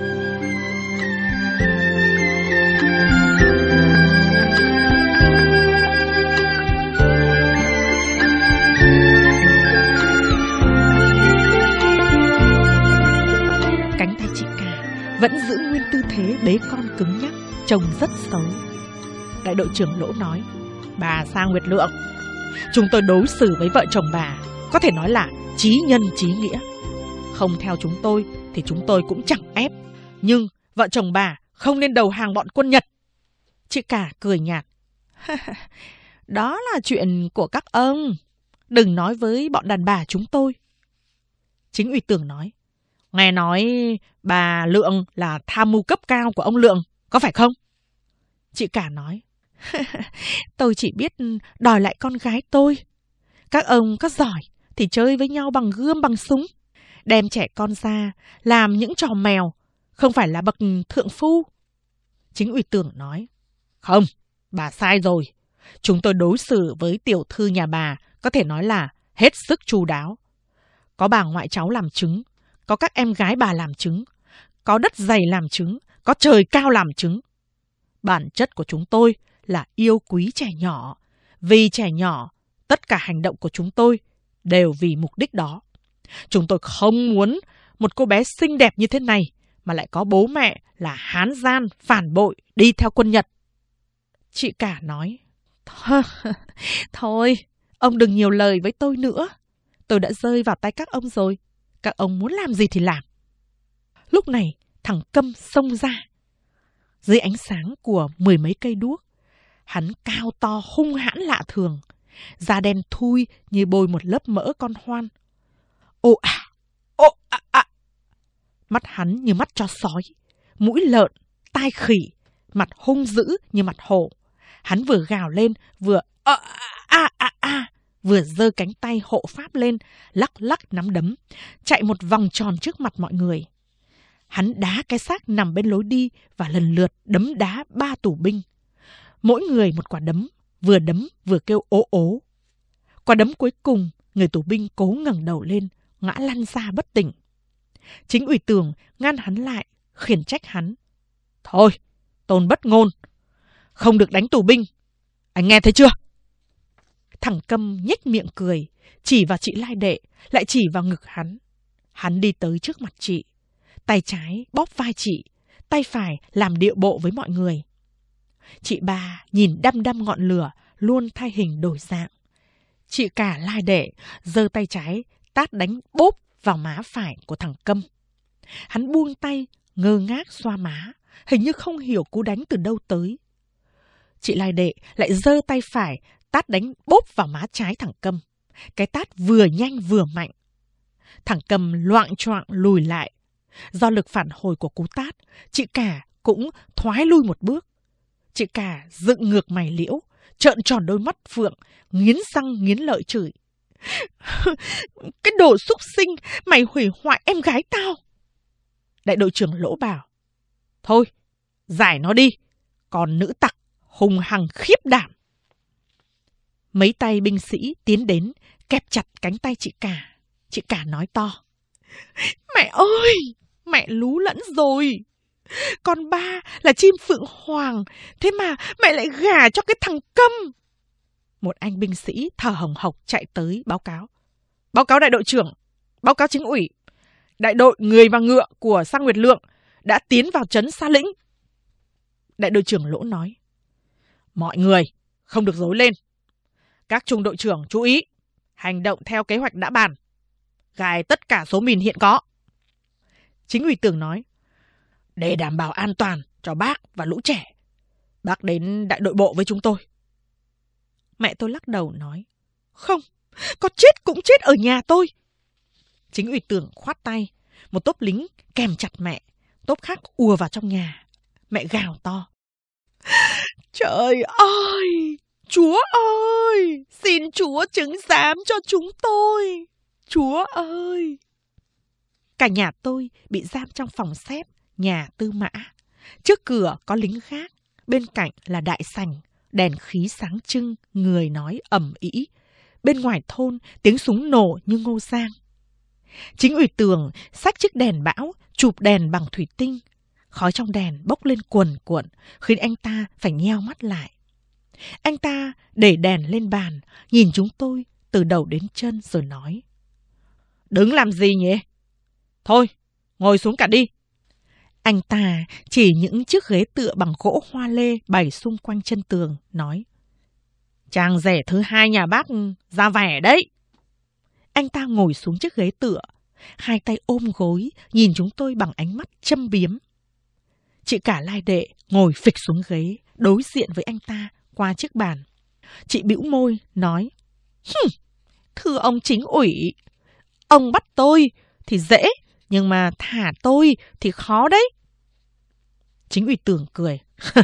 Cánh tay chị cả vẫn giữ nguyên tư thế bế con cứng nhắc, trông rất xấu. Đại đội trưởng Lỗ nói, bà Sa Nguyệt Lượng, chúng tôi đối xử với vợ chồng bà có thể nói là chí nhân chí nghĩa. Không theo chúng tôi thì chúng tôi cũng chẳng ép. Nhưng vợ chồng bà không nên đầu hàng bọn quân Nhật. Chị cả cười nhạt. Đó là chuyện của các ông. Đừng nói với bọn đàn bà chúng tôi. Chính ủy Tưởng nói, nghe nói bà Lượng là tham mưu cấp cao của ông Lượng, có phải không? Chị cả nói, tôi chỉ biết đòi lại con gái tôi. Các ông có giỏi thì chơi với nhau bằng gươm bằng súng, đem trẻ con ra làm những trò mèo, không phải là bậc thượng phu. Chính ủy Tưởng nói, không, bà sai rồi. Chúng tôi đối xử với tiểu thư nhà bà có thể nói là hết sức chu đáo. Có bà ngoại cháu làm chứng, có các em gái bà làm chứng, có đất dày làm chứng, có trời cao làm chứng. Bản chất của chúng tôi là yêu quý trẻ nhỏ. Vì trẻ nhỏ, tất cả hành động của chúng tôi đều vì mục đích đó. Chúng tôi không muốn một cô bé xinh đẹp như thế này mà lại có bố mẹ là hán gian, phản bội, đi theo quân Nhật. Chị cả nói, thôi, ông đừng nhiều lời với tôi nữa. Tôi đã rơi vào tay các ông rồi. Các ông muốn làm gì thì làm. Lúc này, thằng Câm xông ra. Dưới ánh sáng của mười mấy cây đuốc, hắn cao to hung hãn lạ thường, da đen thui như bôi một lớp mỡ con hoan. Ô à, ô à à. Mắt hắn như mắt chó sói, mũi lợn, tai khỉ, mặt hung dữ như mặt hổ. Hắn vừa gào lên, vừa a a a a, vừa giơ cánh tay hộ pháp lên, lắc lắc nắm đấm, chạy một vòng tròn trước mặt mọi người. Hắn đá cái xác nằm bên lối đi và lần lượt đấm đá ba tù binh. Mỗi người một quả đấm, vừa đấm vừa kêu ố ố. Quả đấm cuối cùng, người tù binh cố ngẩng đầu lên, ngã lăn ra bất tỉnh. Chính ủy Tường ngăn hắn lại, khiển trách hắn. Thôi, Tôn Bất Ngôn, không được đánh tù binh. Anh nghe thấy chưa? Thằng Câm nhếch miệng cười, chỉ vào chị Lai Đệ, lại chỉ vào ngực hắn. Hắn đi tới trước mặt chị. Tay trái bóp vai chị, tay phải làm điệu bộ với mọi người. Chị ba nhìn đăm đăm ngọn lửa, luôn thay hình đổi dạng. Chị cả Lai Đệ giơ tay trái tát đánh bốp vào má phải của thằng Câm. Hắn buông tay, ngơ ngác xoa má, hình như không hiểu cú đánh từ đâu tới. Chị Lai Đệ lại giơ tay phải tát đánh bốp vào má trái thằng Câm. Cái tát vừa nhanh vừa mạnh. Thằng Câm loạng choạng lùi lại. Do lực phản hồi của cú tát, chị cả cũng thoái lui một bước. Chị cả dựng ngược mày liễu, trợn tròn đôi mắt phượng, nghiến răng nghiến lợi chửi. Cái đồ xúc sinh, mày hủy hoại em gái tao. Đại đội trưởng Lỗ bảo, thôi, giải nó đi, còn nữ tặc hung hăng khiếp đảm. Mấy tay binh sĩ tiến đến, kẹp chặt cánh tay chị cả. Chị cả nói to, mẹ ơi, mẹ lú lẫn rồi. Con ba là chim phượng hoàng, thế mà mẹ lại gả cho cái thằng Câm. Một anh binh sĩ thở hồng hộc chạy tới báo cáo. Báo cáo đại đội trưởng, báo cáo chính ủy. Đại đội người và ngựa của Sang Nguyệt Lượng đã tiến vào trấn Sa Lĩnh. Đại đội trưởng Lỗ nói, mọi người không được rối lên. Các trung đội trưởng chú ý, hành động theo kế hoạch đã bàn. Gài tất cả số mìn hiện có. Chính ủy Tường nói, để đảm bảo an toàn cho bác và lũ trẻ, bác đến đại đội bộ với chúng tôi. Mẹ tôi lắc đầu nói, không, có chết cũng chết ở nhà tôi. Chính ủy Tường khoát tay, một tốp lính kèm chặt mẹ, tốp khác ùa vào trong nhà. Mẹ gào to, trời ơi, Chúa ơi, xin Chúa chứng giám cho chúng tôi, Chúa ơi. Cả nhà tôi bị giam trong phòng xếp nhà Tư Mã. Trước cửa có lính gác, bên cạnh là đại sảnh, đèn khí sáng trưng, người nói ầm ĩ. Bên ngoài thôn tiếng súng nổ như Ngô Giang. Chính ủy Tường xách chiếc đèn bão, chụp đèn bằng thủy tinh. Khói trong đèn bốc lên cuồn cuộn, khiến anh ta phải nheo mắt lại. Anh ta để đèn lên bàn, nhìn chúng tôi từ đầu đến chân rồi nói, đứng làm gì nhỉ? Thôi, ngồi xuống cả đi. Anh ta chỉ những chiếc ghế tựa bằng gỗ hoa lê bày xung quanh chân tường, nói, chàng rể thứ hai nhà bác ra vẻ đấy. Anh ta ngồi xuống chiếc ghế tựa, hai tay ôm gối, nhìn chúng tôi bằng ánh mắt châm biếm. Chị cả Lai Đệ ngồi phịch xuống ghế, đối diện với anh ta qua chiếc bàn. Chị bĩu môi, nói, Hừm, thưa ông chính ủy, ông bắt tôi thì dễ, nhưng mà thả tôi thì khó đấy. Chính ủy Tường cười,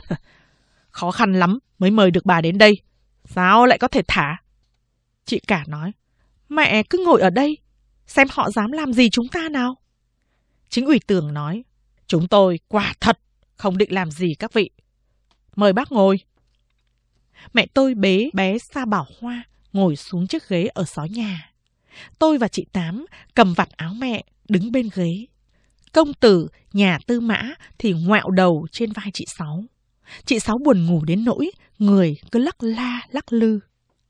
khó khăn lắm mới mời được bà đến đây, sao lại có thể thả? Chị cả nói, mẹ cứ ngồi ở đây, xem họ dám làm gì chúng ta nào. Chính ủy Tường nói, chúng tôi quả thật không định làm gì các vị. Mời bác ngồi. Mẹ tôi bế bé Sa Bảo Hoa ngồi xuống chiếc ghế ở xó nhà. Tôi và chị Tám cầm vạt áo mẹ đứng bên ghế. Công tử nhà Tư Mã thì ngoẹo đầu trên vai chị Sáu. chị Sáu buồn ngủ đến nỗi người cứ lắc la lắc lư.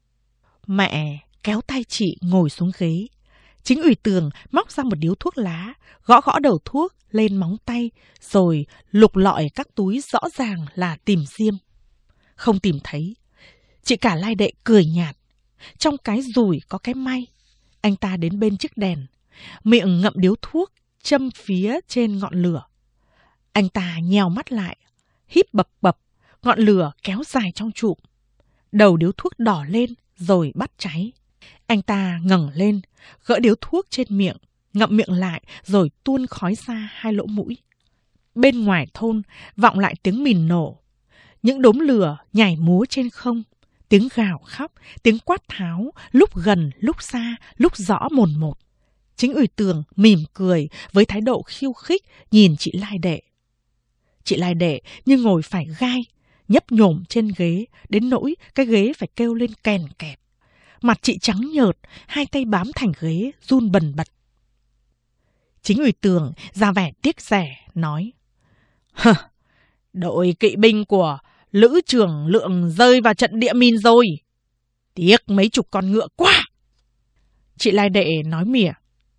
Mẹ kéo tay chị ngồi xuống ghế. Chính ủy Tường móc ra một điếu thuốc lá, gõ gõ đầu thuốc lên móng tay, rồi lục lọi các túi rõ ràng là tìm diêm. Không tìm thấy. Chị Cả Lai Đệ cười nhạt. Trong cái dùi có cái may. Anh ta đến bên chiếc đèn, miệng ngậm điếu thuốc, châm phía trên ngọn lửa. Anh ta nhèo mắt lại, híp bập bập, ngọn lửa kéo dài trong chụp. Đầu điếu thuốc đỏ lên rồi bắt cháy. Anh ta ngẩng lên, gỡ điếu thuốc trên miệng, ngậm miệng lại rồi tuôn khói ra hai lỗ mũi. Bên ngoài thôn vọng lại tiếng mìn nổ. Những đốm lửa nhảy múa trên không. Tiếng gào khóc, tiếng quát tháo, lúc gần, lúc xa, lúc rõ mồn một. Chính ủy Tường mỉm cười với thái độ khiêu khích nhìn chị Lai Đệ. Chị Lai Đệ như ngồi phải gai, nhấp nhổm trên ghế, đến nỗi cái ghế phải kêu lên kèn kẹt. Mặt chị trắng nhợt, hai tay bám thành ghế, run bần bật. Chính ủy Tường ra vẻ tiếc rẻ, nói: Hơ, đội kỵ binh của Lữ trưởng Lượng rơi vào trận địa mìn rồi. Tiếc mấy chục con ngựa quá. Chị Lai Đệ nói mỉa: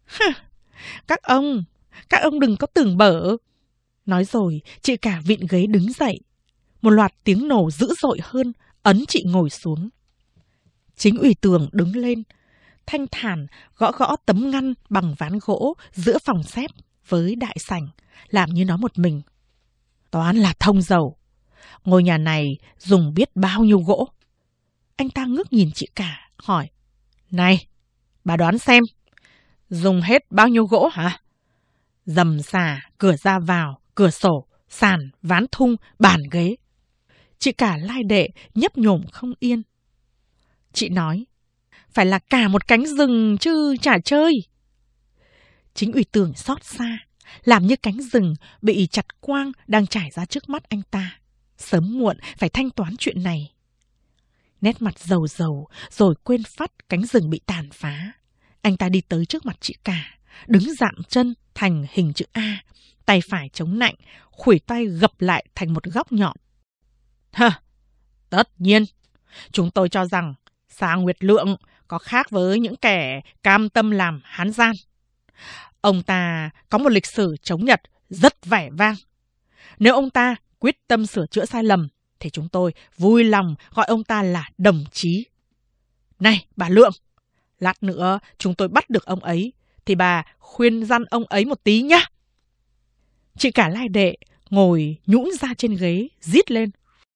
Các ông, các ông đừng có tưởng bở. Nói rồi, chị Cả vịn ghế đứng dậy. Một loạt tiếng nổ dữ dội hơn, ấn chị ngồi xuống. Chính ủy Tường đứng lên, thanh thản gõ gõ tấm ngăn bằng ván gỗ giữa phòng xếp với đại sảnh, làm như nói một mình. Toán là thông dầu. Ngôi nhà này dùng biết bao nhiêu gỗ. Anh ta ngước nhìn chị Cả, hỏi: Này, bà đoán xem, dùng hết bao nhiêu gỗ hả? Dầm xà, cửa ra vào, cửa sổ, sàn, ván thung, bàn ghế. Chị Cả Lai Đệ nhấp nhổm không yên. Chị nói: Phải là cả một cánh rừng chứ chả chơi. Chính ủy Tường xót xa, làm như cánh rừng bị chặt quang đang trải ra trước mắt anh ta. Sớm muộn phải thanh toán chuyện này. Nét mặt dầu dầu rồi quên phắt cánh rừng bị tàn phá. Anh ta đi tới trước mặt chị Cả, đứng dạn chân thành hình chữ A, tay phải chống nạnh, khuỷu tay gập lại thành một góc nhọn. Hả, tất nhiên, chúng tôi cho rằng Sa Nguyệt Lượng có khác với những kẻ cam tâm làm hán gian. Ông ta có một lịch sử chống Nhật rất vẻ vang. Nếu ông ta quyết tâm sửa chữa sai lầm, thì chúng tôi vui lòng gọi ông ta là đồng chí. Này, bà Lượng, lát nữa chúng tôi bắt được ông ấy, thì bà khuyên răn ông ấy một tí nhá. Chị Cả Lai Đệ ngồi nhũn ra trên ghế, rít lên: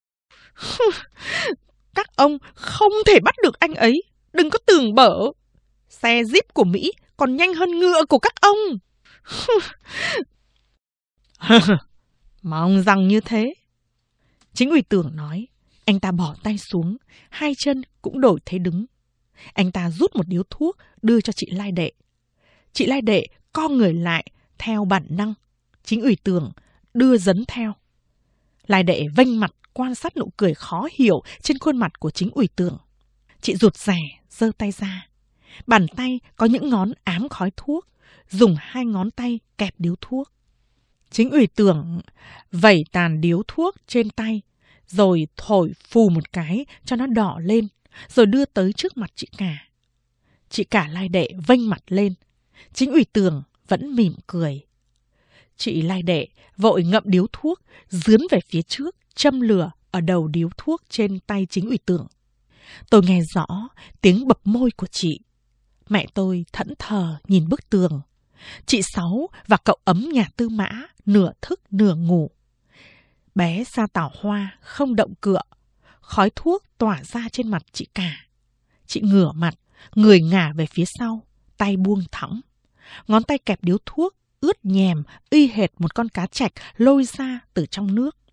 Các ông không thể bắt được anh ấy, đừng có tưởng bở. Xe Jeep của Mỹ còn nhanh hơn ngựa của các ông. Mong rằng như thế. Chính ủy Tường nói. Anh ta bỏ tay xuống, hai chân cũng đổi thế đứng. Anh ta rút một điếu thuốc đưa cho chị Lai Đệ. Chị Lai Đệ co người lại theo bản năng. Chính ủy Tường đưa dấn theo. Lai Đệ vênh mặt quan sát nụ cười khó hiểu trên khuôn mặt của chính ủy Tường. Chị rụt rè giơ tay ra. Bàn tay có những ngón ám khói thuốc, dùng hai ngón tay kẹp điếu thuốc. Chính ủy Tường vẩy tàn điếu thuốc trên tay, rồi thổi phù một cái cho nó đỏ lên, rồi đưa tới trước mặt chị Cả. Chị Cả Lai Đệ vênh mặt lên. Chính ủy Tường vẫn mỉm cười. Chị Lai Đệ vội ngậm điếu thuốc, dướn về phía trước, châm lửa ở đầu điếu thuốc trên tay chính ủy Tường. Tôi nghe rõ tiếng bập môi của chị. Mẹ tôi thẫn thờ nhìn bức tường. Chị Sáu và cậu ấm nhà Tư Mã nửa thức nửa ngủ. Bé Sa Tảo Hoa không động cựa. Khói thuốc tỏa ra trên mặt chị Cả. Chị ngửa mặt, người ngả về phía sau, tay buông thõng. Ngón tay kẹp điếu thuốc ướt nhèm y hệt một con cá trạch lôi ra từ trong nước.